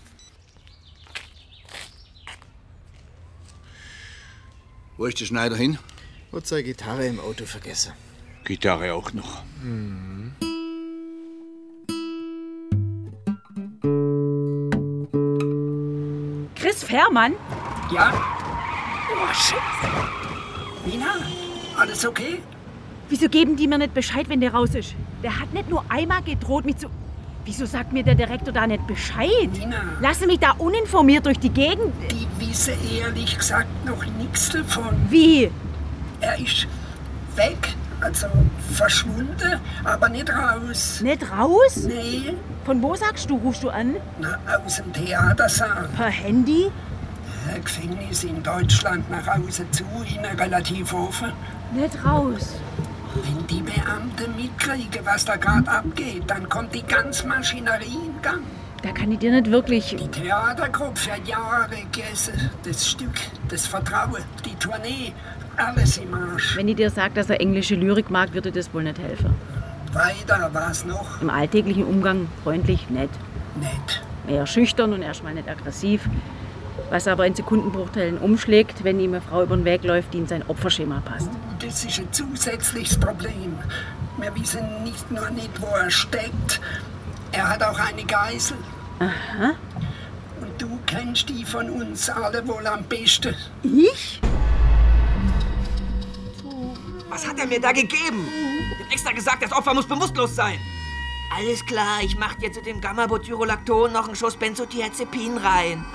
Speaker 7: Wo ist der Schneider hin?
Speaker 8: Hat seine Gitarre im Auto vergessen.
Speaker 7: Gitarre auch noch.
Speaker 3: Chris Fährmann?
Speaker 18: Ja? Oh, shit. Nina, alles okay?
Speaker 3: Wieso geben die mir nicht Bescheid, wenn der raus ist? Der hat nicht nur einmal gedroht, mich zu... Wieso sagt mir der Direktor da nicht Bescheid?
Speaker 18: Nina.
Speaker 3: Lassen mich da uninformiert durch die Gegend...
Speaker 18: Die wissen ehrlich gesagt noch nichts davon.
Speaker 3: Wie?
Speaker 18: Er ist weg, also verschwunden, aber nicht raus.
Speaker 3: Nicht raus?
Speaker 18: Nee.
Speaker 3: Von wo sagst du, rufst du an?
Speaker 18: Na, aus dem Theatersaal.
Speaker 3: Per Handy?
Speaker 18: Gefängnis in Deutschland nach Hause zu, in relativ offen.
Speaker 3: Nicht raus.
Speaker 18: Wenn die Beamten mitkriegen, was da gerade abgeht, dann kommt die ganze Maschinerie in Gang.
Speaker 3: Da kann ich dir nicht wirklich...
Speaker 18: Die Theatergruppe für Jahre gegessen. Das Stück, das Vertrauen, die Tournee, alles im Arsch.
Speaker 3: Wenn ich dir sage, dass er englische Lyrik mag, würde das wohl nicht helfen.
Speaker 18: Weiter war's noch.
Speaker 3: Im alltäglichen Umgang freundlich, nett.
Speaker 18: Nett.
Speaker 3: Eher schüchtern und erstmal nicht aggressiv. Was aber in Sekundenbruchteilen umschlägt, wenn ihm eine Frau über den Weg läuft, die in sein Opferschema passt.
Speaker 18: Das ist ein zusätzliches Problem. Wir wissen nicht nur nicht, wo er steckt. Er hat auch eine Geisel.
Speaker 3: Aha.
Speaker 18: Und du kennst die von uns alle wohl am besten.
Speaker 3: Ich?
Speaker 11: Was hat er mir da gegeben? Ich hab extra gesagt, das Opfer muss bewusstlos sein. Alles klar, ich mach dir zu dem Gammabutyrolacton noch einen Schuss Benzodiazepin rein.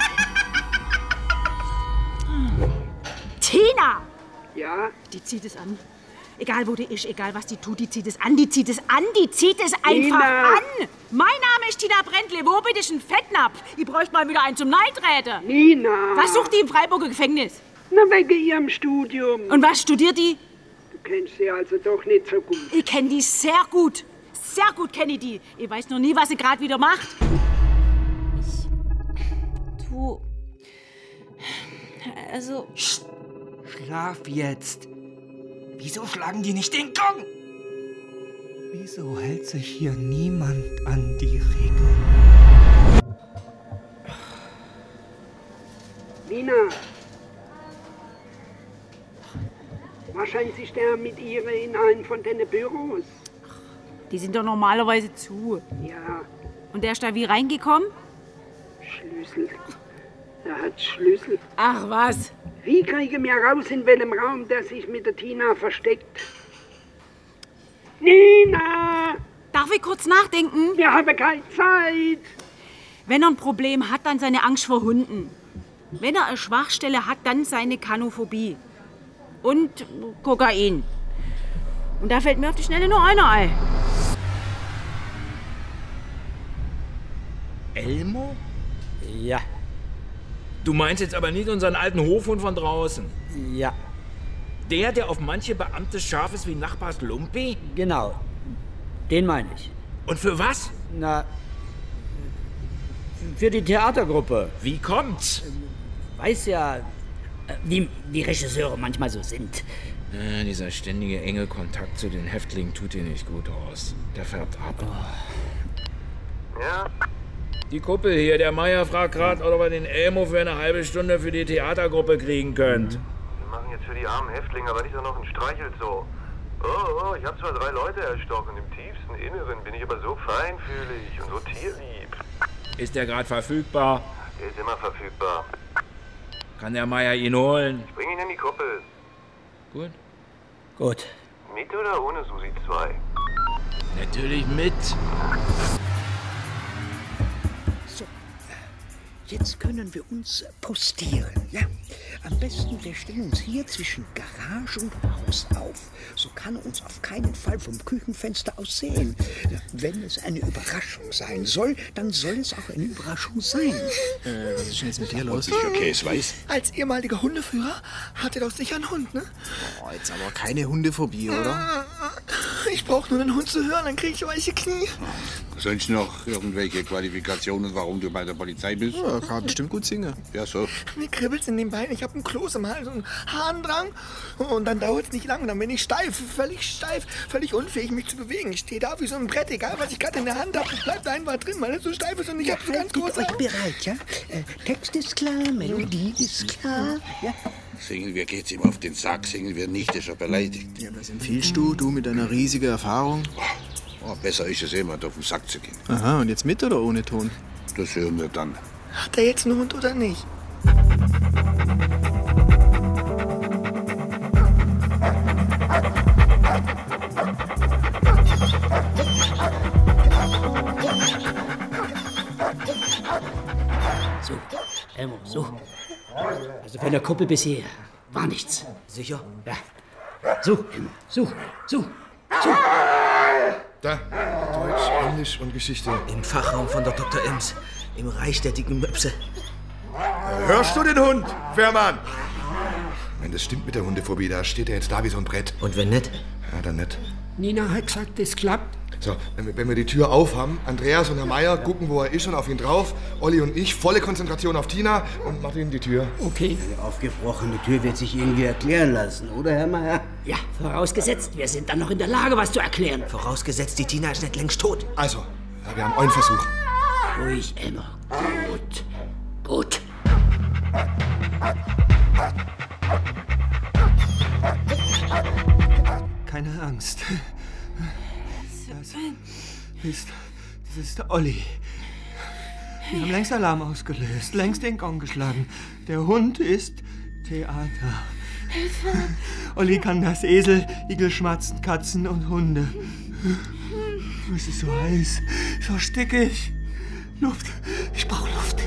Speaker 3: Tina!
Speaker 18: Ja?
Speaker 3: Die zieht es an. Egal wo die ist, egal was die tut, die zieht es an, die zieht es an, die zieht es einfach an! Mein Name ist Tina Brändle, wo bin ich ein Fettnapf? Ich bräuchte mal wieder einen zum Neidräte.
Speaker 18: Nina!
Speaker 3: Was sucht die im Freiburger Gefängnis?
Speaker 18: Na, wegen ihrem Studium.
Speaker 3: Und was studiert die?
Speaker 18: Du kennst sie also doch nicht so gut.
Speaker 3: Ich kenne die sehr gut. Sehr gut kenne ich die. Ich weiß noch nie, was sie gerade wieder macht. Du... Also...
Speaker 11: Schlaf jetzt. Wieso schlagen die nicht den Gong? Wieso hält sich hier niemand an die Regeln?
Speaker 17: Nina. Wahrscheinlich sich der mit ihr in einem von den Büros.
Speaker 3: Die sind doch normalerweise zu.
Speaker 17: Ja.
Speaker 3: Und der ist da wie reingekommen?
Speaker 17: Schlüssel. Er hat Schlüssel.
Speaker 3: Ach was.
Speaker 17: Wie kriegen wir raus, in welchem Raum der sich mit der Tina versteckt? Nina!
Speaker 3: Darf ich kurz nachdenken?
Speaker 17: Wir haben keine Zeit.
Speaker 3: Wenn er ein Problem hat, dann seine Angst vor Hunden. Wenn er eine Schwachstelle hat, dann seine Kanophobie. Und Kokain. Und da fällt mir auf die Schnelle nur einer ein.
Speaker 21: Elmo?
Speaker 22: Ja.
Speaker 21: Du meinst jetzt aber nicht unseren alten Hofhund von draußen?
Speaker 22: Ja.
Speaker 21: Der auf manche Beamte scharf ist wie Nachbars Lumpi?
Speaker 22: Genau. Den meine ich.
Speaker 21: Und für was?
Speaker 22: Na, für die Theatergruppe.
Speaker 21: Wie kommt's?
Speaker 22: Weiß ja, wie die Regisseure manchmal so sind.
Speaker 21: Ja, dieser ständige enge Kontakt zu den Häftlingen tut dir nicht gut aus. Der färbt ab.
Speaker 19: Oh. Ja?
Speaker 21: Die Kuppel hier, der Meier fragt gerade, ob ihr den Elmo für eine halbe Stunde für die Theatergruppe kriegen könnt.
Speaker 19: Wir machen jetzt für die armen Häftlinge, aber nicht auch noch ein Streichelzoo. Oh, ich habe zwar 3 Leute erstochen, im tiefsten Inneren bin ich aber so feinfühlig und so tierlieb.
Speaker 21: Ist der gerade verfügbar?
Speaker 19: Der ist immer verfügbar.
Speaker 21: Kann der Meier ihn holen?
Speaker 19: Ich bring ihn in die Kuppel.
Speaker 21: Gut.
Speaker 22: Gut.
Speaker 19: Mit oder ohne Susi 2?
Speaker 21: Natürlich mit.
Speaker 16: So, jetzt können wir uns postieren, ja? Am besten, wir stellen uns hier zwischen Garage und Haus auf. So kann er uns auf keinen Fall vom Küchenfenster aus sehen. Wenn es eine Überraschung sein soll, dann soll es auch eine Überraschung sein.
Speaker 8: Was ist denn jetzt mit dir los?
Speaker 7: Okay, es weiß.
Speaker 11: Als ehemaliger Hundeführer hat er doch sicher einen Hund, ne?
Speaker 8: Oh, jetzt aber keine Hundephobie, oder?
Speaker 11: Ich brauche nur einen Hund zu hören, dann kriege ich weiche Knie.
Speaker 7: Sonst noch irgendwelche Qualifikationen, warum du bei der Polizei bist?
Speaker 8: Ja, kann bestimmt gut singen.
Speaker 7: Ja, so.
Speaker 11: Mir kribbelt's in den Beinen, ich habe einen Kloß im Hals und einen Harndrang. Und dann dauert's nicht lang, dann bin ich steif, völlig unfähig, mich zu bewegen. Ich stehe da wie so ein Brett, egal was ich gerade in der Hand habe, es bleibt einfach drin, weil es so steif ist und ich habe so ganz große
Speaker 16: Seid euch bereit, ja? Text ist klar, Melodie ist klar, ja?
Speaker 7: Singen wir geht's ihm auf den Sack, singen wir nicht, ist er beleidigt.
Speaker 8: Ja, was empfiehlst du mit deiner riesigen Erfahrung?
Speaker 7: Oh, besser ist es jemand auf den Sack zu gehen.
Speaker 8: Aha, und jetzt mit oder ohne Ton?
Speaker 7: Das hören wir dann.
Speaker 11: Hat er jetzt einen Hund oder nicht?
Speaker 22: So, Elmo, so. Also von der Kuppel bis hier war nichts.
Speaker 9: Sicher?
Speaker 22: Ja. So, Elmo, so.
Speaker 15: Da, Deutsch, Englisch und Geschichte.
Speaker 9: Im Fachraum von der Dr. Ems. Im Reich der dicken Möpse.
Speaker 15: Hörst du den Hund, Fährmann? Wenn das stimmt mit der Hundephobie, da steht er jetzt da wie so ein Brett.
Speaker 9: Und wenn nicht?
Speaker 15: Ja, dann nicht.
Speaker 16: Nina hat gesagt, es klappt.
Speaker 15: So, wenn wir die Tür aufhaben, Andreas und Herr Meier gucken, wo er ist und auf ihn drauf. Olli und ich, volle Konzentration auf Tina und Martin die Tür.
Speaker 16: Okay.
Speaker 6: Eine aufgebrochene Tür wird sich irgendwie erklären lassen, oder, Herr Meier?
Speaker 22: Ja, vorausgesetzt, wir sind dann noch in der Lage, was zu erklären.
Speaker 9: Vorausgesetzt, die Tina ist nicht längst tot.
Speaker 15: Also, ja, wir haben einen Versuch.
Speaker 22: Ruhig, Elmo. Gut.
Speaker 11: Keine Angst. Das ist der Olli. Wir haben längst Alarm ausgelöst, längst den Gong geschlagen. Der Hund ist Theater.
Speaker 3: Hilfe!
Speaker 11: Olli kann das Esel, Igel schmatzen, Katzen und Hunde. Es ist so heiß, so stickig. Luft. Ich brauche Luft.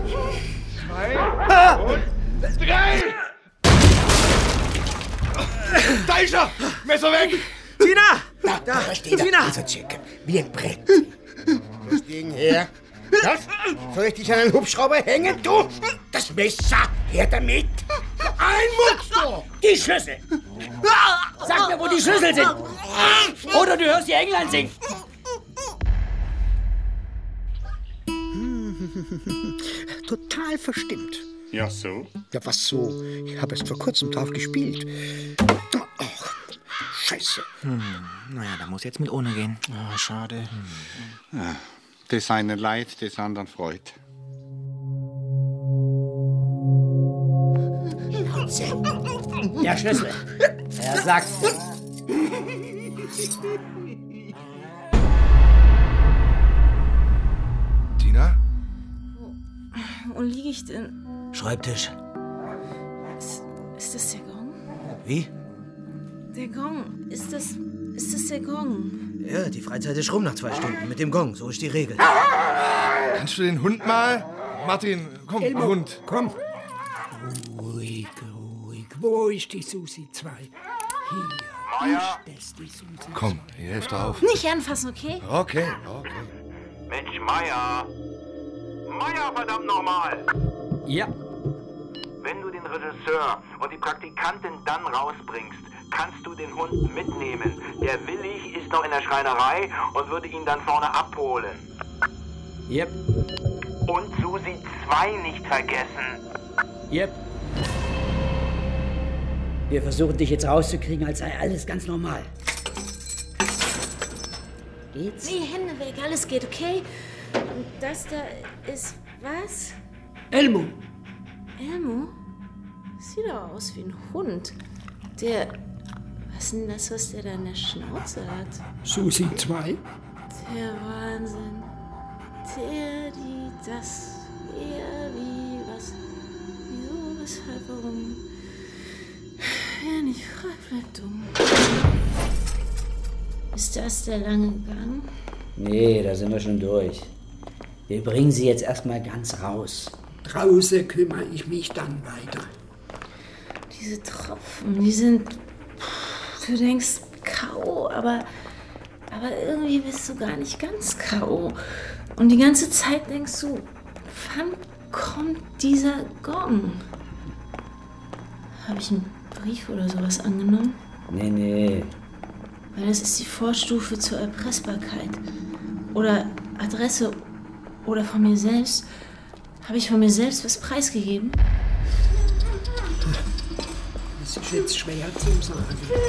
Speaker 15: 2 und 3! Da ist er! Messer weg!
Speaker 9: Tina!
Speaker 12: Da steht
Speaker 9: Tina!
Speaker 12: er. Also checken. Wie ein Brett. Das Ding her. Das? Soll ich dich an einen Hubschrauber hängen, du? Das Messer. Her damit. Ein Mucks, du!
Speaker 22: Die Schlüssel! Sag mir, wo die Schlüssel sind! Oder du hörst die England singen!
Speaker 16: total verstimmt.
Speaker 7: Ja, so?
Speaker 16: Ja, was so? Ich habe erst vor kurzem drauf gespielt. Ach, scheiße.
Speaker 11: Naja, da muss jetzt mit ohne gehen. Oh, schade.
Speaker 7: Ja, das eine Leid, das anderen Freud.
Speaker 6: Der Schlüssel. Er sagt.
Speaker 15: Tina?
Speaker 3: Wo liege ich denn?
Speaker 11: Schreibtisch.
Speaker 3: Ist das der Gong?
Speaker 11: Wie?
Speaker 3: Der Gong. Ist das der Gong?
Speaker 11: Ja, die Freizeit ist rum nach 2 Stunden mit dem Gong. So ist die Regel.
Speaker 15: Kannst du den Hund mal? Martin, komm,
Speaker 12: Elmo,
Speaker 15: Hund.
Speaker 12: Komm. Ruhig, ruhig. Wo ist die Susi 2? Hier ist die Susi 2.
Speaker 15: Komm, ich helfe dir auf.
Speaker 3: Nicht anfassen, okay?
Speaker 15: Okay.
Speaker 19: Mensch, Meier! Meier, verdammt nochmal!
Speaker 6: Ja.
Speaker 19: Wenn du den Regisseur und die Praktikantin dann rausbringst, kannst du den Hund mitnehmen. Der Willig ist noch in der Schreinerei und würde ihn dann vorne abholen.
Speaker 6: Yep.
Speaker 19: Und Susi 2 nicht vergessen.
Speaker 6: Yep. Wir versuchen dich jetzt rauszukriegen, als sei alles ganz normal. Geht's?
Speaker 3: Nee, Hände weg, alles geht, okay? Und das da ist was?
Speaker 12: Elmo.
Speaker 3: Elmo? Sieht doch aus wie ein Hund. Der... Was ist denn das, was der da in der Schnauze hat?
Speaker 12: Susi 2.
Speaker 3: Der Wahnsinn. Der, die, das, er, wie, was, wieso, weshalb, warum. Wer nicht fragt, bleibt dumm. Ist das der lange Gang?
Speaker 6: Nee, da sind wir schon durch. Wir bringen sie jetzt erstmal ganz raus.
Speaker 12: Draußen kümmere ich mich dann weiter.
Speaker 3: Diese Tropfen, die sind... Du denkst K.O., aber irgendwie bist du gar nicht ganz K.O. Und die ganze Zeit denkst du, wann kommt dieser Gong? Habe ich einen Brief oder sowas angenommen?
Speaker 6: Nee.
Speaker 3: Weil das ist die Vorstufe zur Erpressbarkeit. Oder Adresse. Oder von mir selbst. Habe ich von mir selbst was preisgegeben?
Speaker 12: Das ist jetzt schwer zu sagen.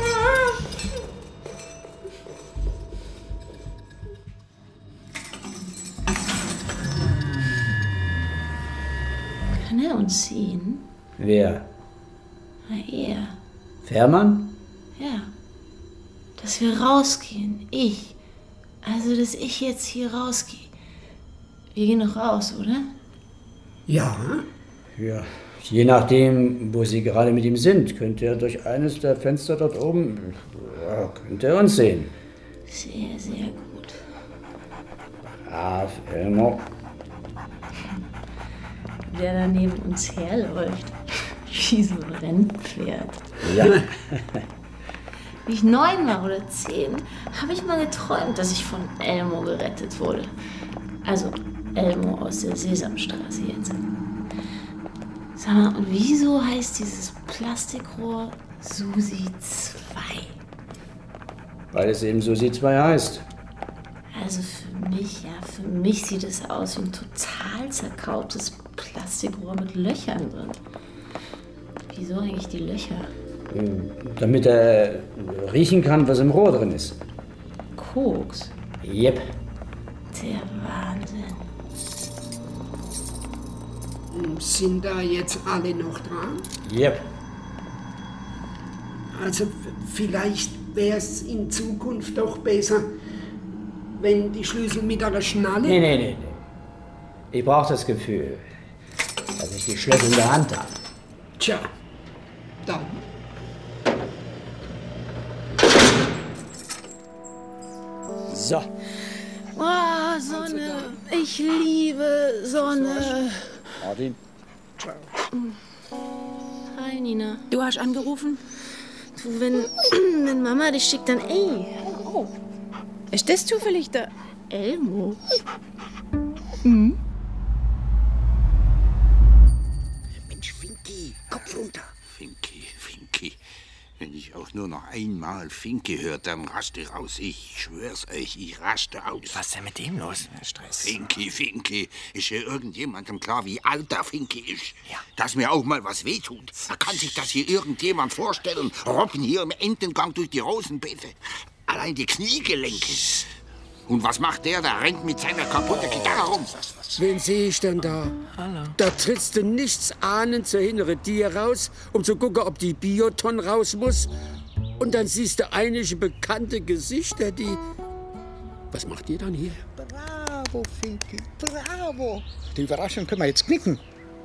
Speaker 3: Kann er uns sehen?
Speaker 6: Wer?
Speaker 3: Na, er.
Speaker 6: Fährmann?
Speaker 3: Ja. Dass wir rausgehen. Ich. Also, dass ich jetzt hier rausgehe. Wir gehen doch raus, oder?
Speaker 12: Ja.
Speaker 6: Ja. Je nachdem, wo Sie gerade mit ihm sind, könnte er durch eines der Fenster dort oben, ja, könnte er uns sehen.
Speaker 3: Sehr, sehr gut.
Speaker 6: Brav, Elmo.
Speaker 3: Der da neben uns herläuft. Wie so ein Rennpferd.
Speaker 6: Ja.
Speaker 3: Wie ich 9 war oder 10, habe ich mal geträumt, dass ich von Elmo gerettet wurde. Also Elmo aus der Sesamstraße jetzt. Sag mal, und wieso heißt dieses Plastikrohr Susi 2?
Speaker 6: Weil es eben Susi 2 heißt.
Speaker 3: Also für mich sieht es aus wie ein total zerkaubtes Plastikrohr mit Löchern drin. Wieso eigentlich die Löcher?
Speaker 6: Damit er riechen kann, was im Rohr drin ist.
Speaker 3: Koks?
Speaker 6: Yep.
Speaker 3: Der Wahnsinn.
Speaker 12: Sind da jetzt alle noch dran?
Speaker 6: Yep.
Speaker 12: Also vielleicht wäre es in Zukunft doch besser, wenn die Schlüssel mit einer Schnalle...
Speaker 6: Nee. Ich brauche das Gefühl, dass ich die Schlüssel in der Hand habe.
Speaker 12: Tja, dann.
Speaker 6: So.
Speaker 3: Oh, Sonne. Ich liebe Sonne.
Speaker 6: Martin.
Speaker 3: Hi, Nina.
Speaker 1: Du hast angerufen?
Speaker 3: Du, wenn Mama dich schickt, dann ey.
Speaker 1: Oh. Ist das zufällig der
Speaker 3: Elmo?
Speaker 1: Mhm.
Speaker 16: Mensch, Finki, Kopf runter.
Speaker 7: Finki. Wenn ich auch nur noch einmal Finke hört, dann raste ich aus. Ich schwör's euch, ich raste aus.
Speaker 11: Was ist denn mit dem los? Stress.
Speaker 7: Finke. Ist ja irgendjemandem klar, wie alt der Finke ist? Ja. Dass mir auch mal was wehtut. Da kann sich das hier irgendjemand vorstellen. Robben hier im Entengang durch die Rosenbeete. Allein die Kniegelenke. Und was macht der? Der rennt mit seiner kaputten Gitarre rum.
Speaker 17: Wen sehe ich denn da?
Speaker 11: Hallo.
Speaker 17: Da trittst du nichts ahnend zur innere Tier raus, um zu gucken, ob die Bioton raus muss. Und dann siehst du einige bekannte Gesichter, die... Was macht ihr dann hier?
Speaker 16: Bravo, Finke, bravo. Die Überraschung können wir jetzt knicken.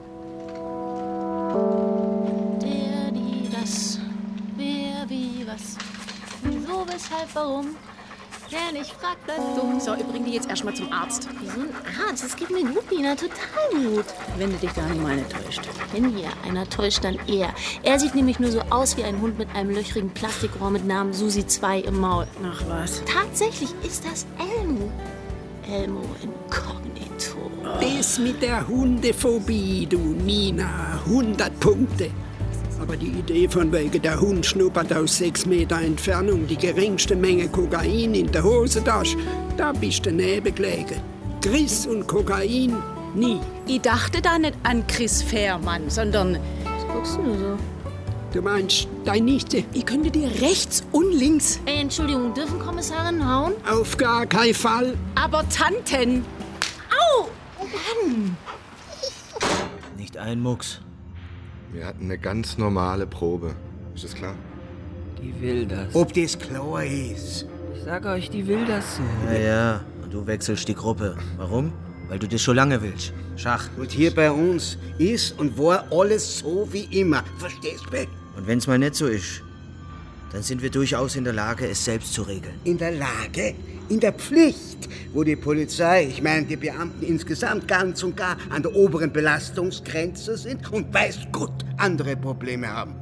Speaker 4: Der, die, das, wer, wie, was, wieso, weshalb, warum. Wer nicht fragt, bleibt dumm.
Speaker 1: So, wir bringen die jetzt erstmal zum Arzt.
Speaker 4: Wieso ein Arzt? Das geht mir gut, Lina, total gut.
Speaker 1: Wenn du dich da nicht mal nicht täuscht.
Speaker 4: Wenn hier einer täuscht, dann er. Er sieht nämlich nur so aus wie ein Hund mit einem löchrigen Plastikrohr mit Namen Susi 2 im Maul.
Speaker 1: Ach was.
Speaker 4: Tatsächlich ist das Elmo. Elmo incognito.
Speaker 17: Das mit der Hundephobie, du Nina. 100 Punkte. Aber die Idee von wegen der Hund schnuppert aus 6 Meter Entfernung die geringste Menge Kokain in der Hosentasche, da bist du daneben gelegen. Chris und Kokain, nie.
Speaker 1: Ich dachte da nicht an Chris Fährmann, sondern...
Speaker 4: Was guckst du so?
Speaker 17: Du meinst, deine Nichte?
Speaker 1: Ich könnte dir rechts und links...
Speaker 4: Ey, Entschuldigung, dürfen Kommissarinnen hauen?
Speaker 17: Auf gar keinen Fall.
Speaker 1: Aber Tanten... Au! Mann!
Speaker 9: Nicht ein Mucks.
Speaker 15: Wir hatten eine ganz normale Probe. Ist das klar?
Speaker 11: Die will das.
Speaker 12: Ob das klar ist?
Speaker 11: Ich sag euch, die will das so.
Speaker 9: Ja. Und du wechselst die Gruppe. Warum? Weil du das schon lange willst. Schach.
Speaker 12: Und hier bei uns ist und war alles so wie immer. Verstehst du?
Speaker 9: Und wenn's mal nicht so ist, dann sind wir durchaus in der Lage, es selbst zu regeln.
Speaker 12: In der Lage? In der Pflicht, wo die Polizei, ich meine die Beamten insgesamt ganz und gar an der oberen Belastungsgrenze sind und weiß Gott andere Probleme haben.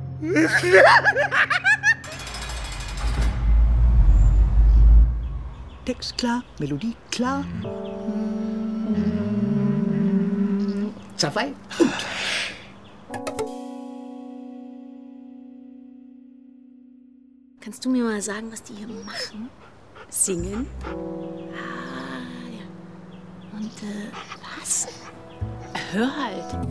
Speaker 16: Text klar, Melodie klar. Zwei und...
Speaker 4: Kannst du mir mal sagen, was die hier machen?
Speaker 1: Singen?
Speaker 4: Ah, ja. Und, was?
Speaker 1: Hör halt.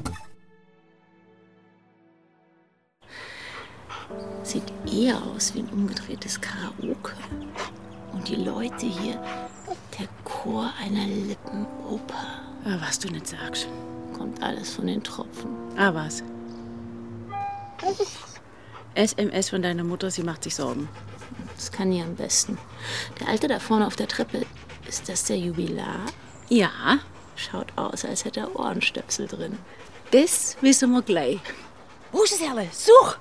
Speaker 4: Sieht eher aus wie ein umgedrehtes Karaoke. Und die Leute hier, der Chor einer Lippenoper.
Speaker 1: Ja, was du nicht sagst.
Speaker 4: Kommt alles von den Tropfen.
Speaker 1: Ah, was? SMS von deiner Mutter, sie macht sich Sorgen.
Speaker 4: Das kann die am besten. Der Alte da vorne auf der Treppe, ist das der Jubilar?
Speaker 1: Ja.
Speaker 4: Schaut aus, als hätte er Ohrenstöpsel drin.
Speaker 1: Das wissen wir gleich. Wo ist es, Herrle? Such!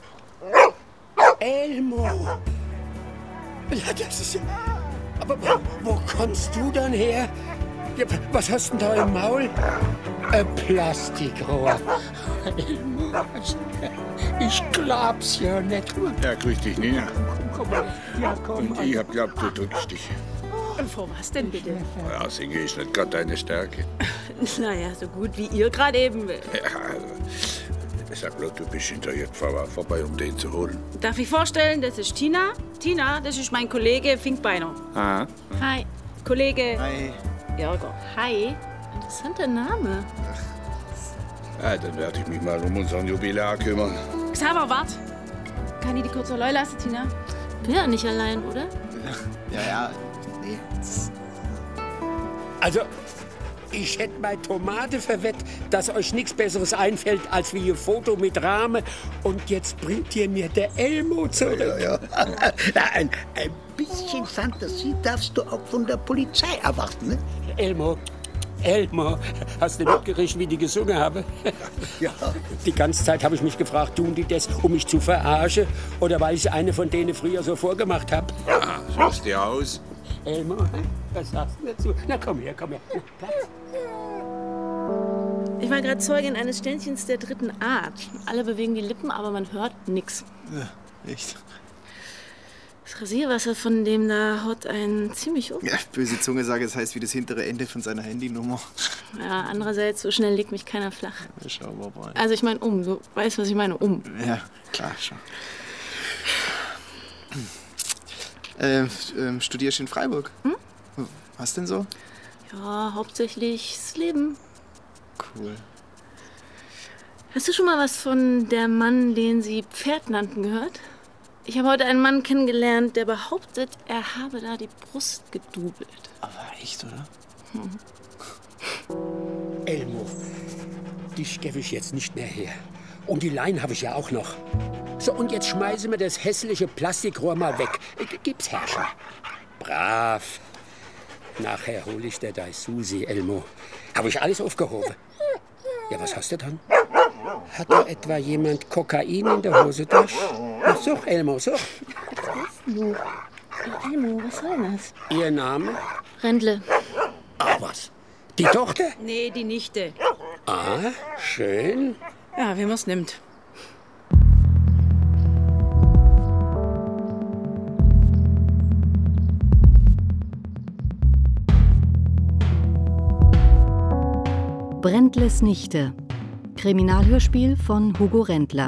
Speaker 17: Elmo! Ja, das ist ja... Aber wo kommst du dann her? Ja, was hast du denn da im Maul? Ein Plastikrohr. Elmo, ich glaub's ja nicht.
Speaker 2: Ja, grüß dich, Nina.
Speaker 17: Komm mal. Ja, komm.
Speaker 2: Und ich hab glaubt, du drückst dich.
Speaker 1: Und vor was denn bitte?
Speaker 2: Ja, Singe ist nicht gerade deine Stärke.
Speaker 1: Naja, so gut wie ihr gerade eben.
Speaker 2: Ja, also, sag bloß, du bist hinterher gefahren, vorbei, um den zu holen.
Speaker 1: Darf ich vorstellen, das ist Tina. Tina, das ist mein Kollege Finkbeiner.
Speaker 2: Ah.
Speaker 4: Hi.
Speaker 1: Kollege
Speaker 2: Hi.
Speaker 1: Jörger.
Speaker 4: Hi. Interessanter Name.
Speaker 2: Ja, dann werde ich mich mal um unseren Jubiläar kümmern.
Speaker 1: Xaver, wart. Kann ich die kurz allein lassen, Tina?
Speaker 4: Bin ja nicht allein, oder?
Speaker 2: Ja, nee.
Speaker 17: Also, ich hätte bei Tomate verwettet, dass euch nichts Besseres einfällt, als wie ein Foto mit Rahmen. Und jetzt bringt ihr mir der Elmo zurück.
Speaker 16: Ja. ein bisschen Fantasie darfst du auch von der Polizei erwarten, ne?
Speaker 17: Elmo, hast du mitgekriegt, wie die gesungen haben?
Speaker 16: Ja.
Speaker 17: Die ganze Zeit habe ich mich gefragt, tun die das, um mich zu verarschen? Oder weil ich eine von denen früher so vorgemacht habe?
Speaker 2: Ja, schaust dir aus.
Speaker 17: Elmo, was sagst du dazu? Na, komm her. Na, Platz.
Speaker 4: Ich war gerade Zeugin eines Ständchens der 3. Art. Alle bewegen die Lippen, aber man hört nix.
Speaker 11: Ja, echt.
Speaker 4: Das Rasierwasser von dem da haut einen ziemlich um.
Speaker 11: Ja, böse Zunge sage, es heißt wie das hintere Ende von seiner Handynummer.
Speaker 4: Ja, andererseits, so schnell legt mich keiner flach.
Speaker 11: Ja, schau mal rein.
Speaker 4: Also ich meine du weißt, was ich meine,
Speaker 11: Ja, klar, schon.
Speaker 8: Studierst in Freiburg?
Speaker 3: Hm?
Speaker 8: Was denn so?
Speaker 4: Ja, hauptsächlich das Leben.
Speaker 8: Cool.
Speaker 4: Hast du schon mal was von der Mann, den sie Pferd nannten, gehört? Ich habe heute einen Mann kennengelernt, der behauptet, er habe da die Brust gedoubelt.
Speaker 8: Aber echt, oder?
Speaker 18: Elmo, dich gebe ich jetzt nicht mehr her. Und die Leine habe ich ja auch noch. So, und jetzt schmeißen wir das hässliche Plastikrohr mal weg. Gib's her schon. Brav. Nachher hole ich dir dein Susi, Elmo. Habe ich alles aufgehoben. Ja, was hast du dann? Hat da etwa jemand Kokain in der Hosentasche? Na, such, Elmo, such.
Speaker 4: Elmo, was soll das?
Speaker 18: Ihr Name?
Speaker 4: Rendle.
Speaker 18: Ah, was? Die Tochter?
Speaker 3: Nee, die Nichte.
Speaker 18: Ah, schön.
Speaker 3: Ja, wie man's nimmt.
Speaker 5: Brendles Nichte. Kriminalhörspiel von Hugo Rendler.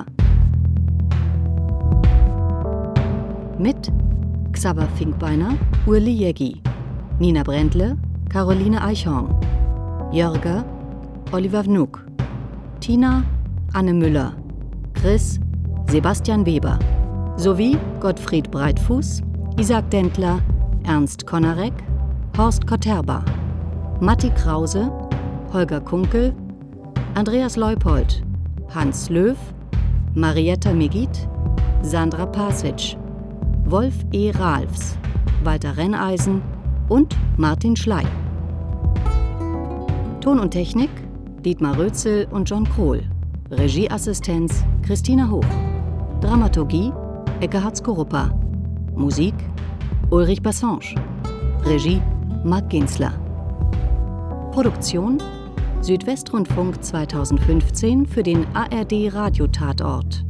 Speaker 5: Mit Xaver Finkbeiner, Urli Jägi, Nina Brendle, Caroline Eichhorn, Jörger, Oliver Wnuk, Tina, Anne Müller, Chris, Sebastian Weber, sowie Gottfried Breitfuß, Isaac Dentler, Ernst Konarek, Horst Kotterba, Matti Krause, Holger Kunkel, Andreas Leupold, Hans Löw, Marietta Megid, Sandra Pasic, Wolf E. Ralfs, Walter Renneisen und Martin Schley. Ton und Technik Dietmar Rötzel und John Krohl. Regieassistenz Christina Hoch. Dramaturgie Eckehard Skorupa. Musik Ulrich Bassange. Regie Marc Ginsler. Produktion Südwestrundfunk 2015 für den ARD Radiotatort.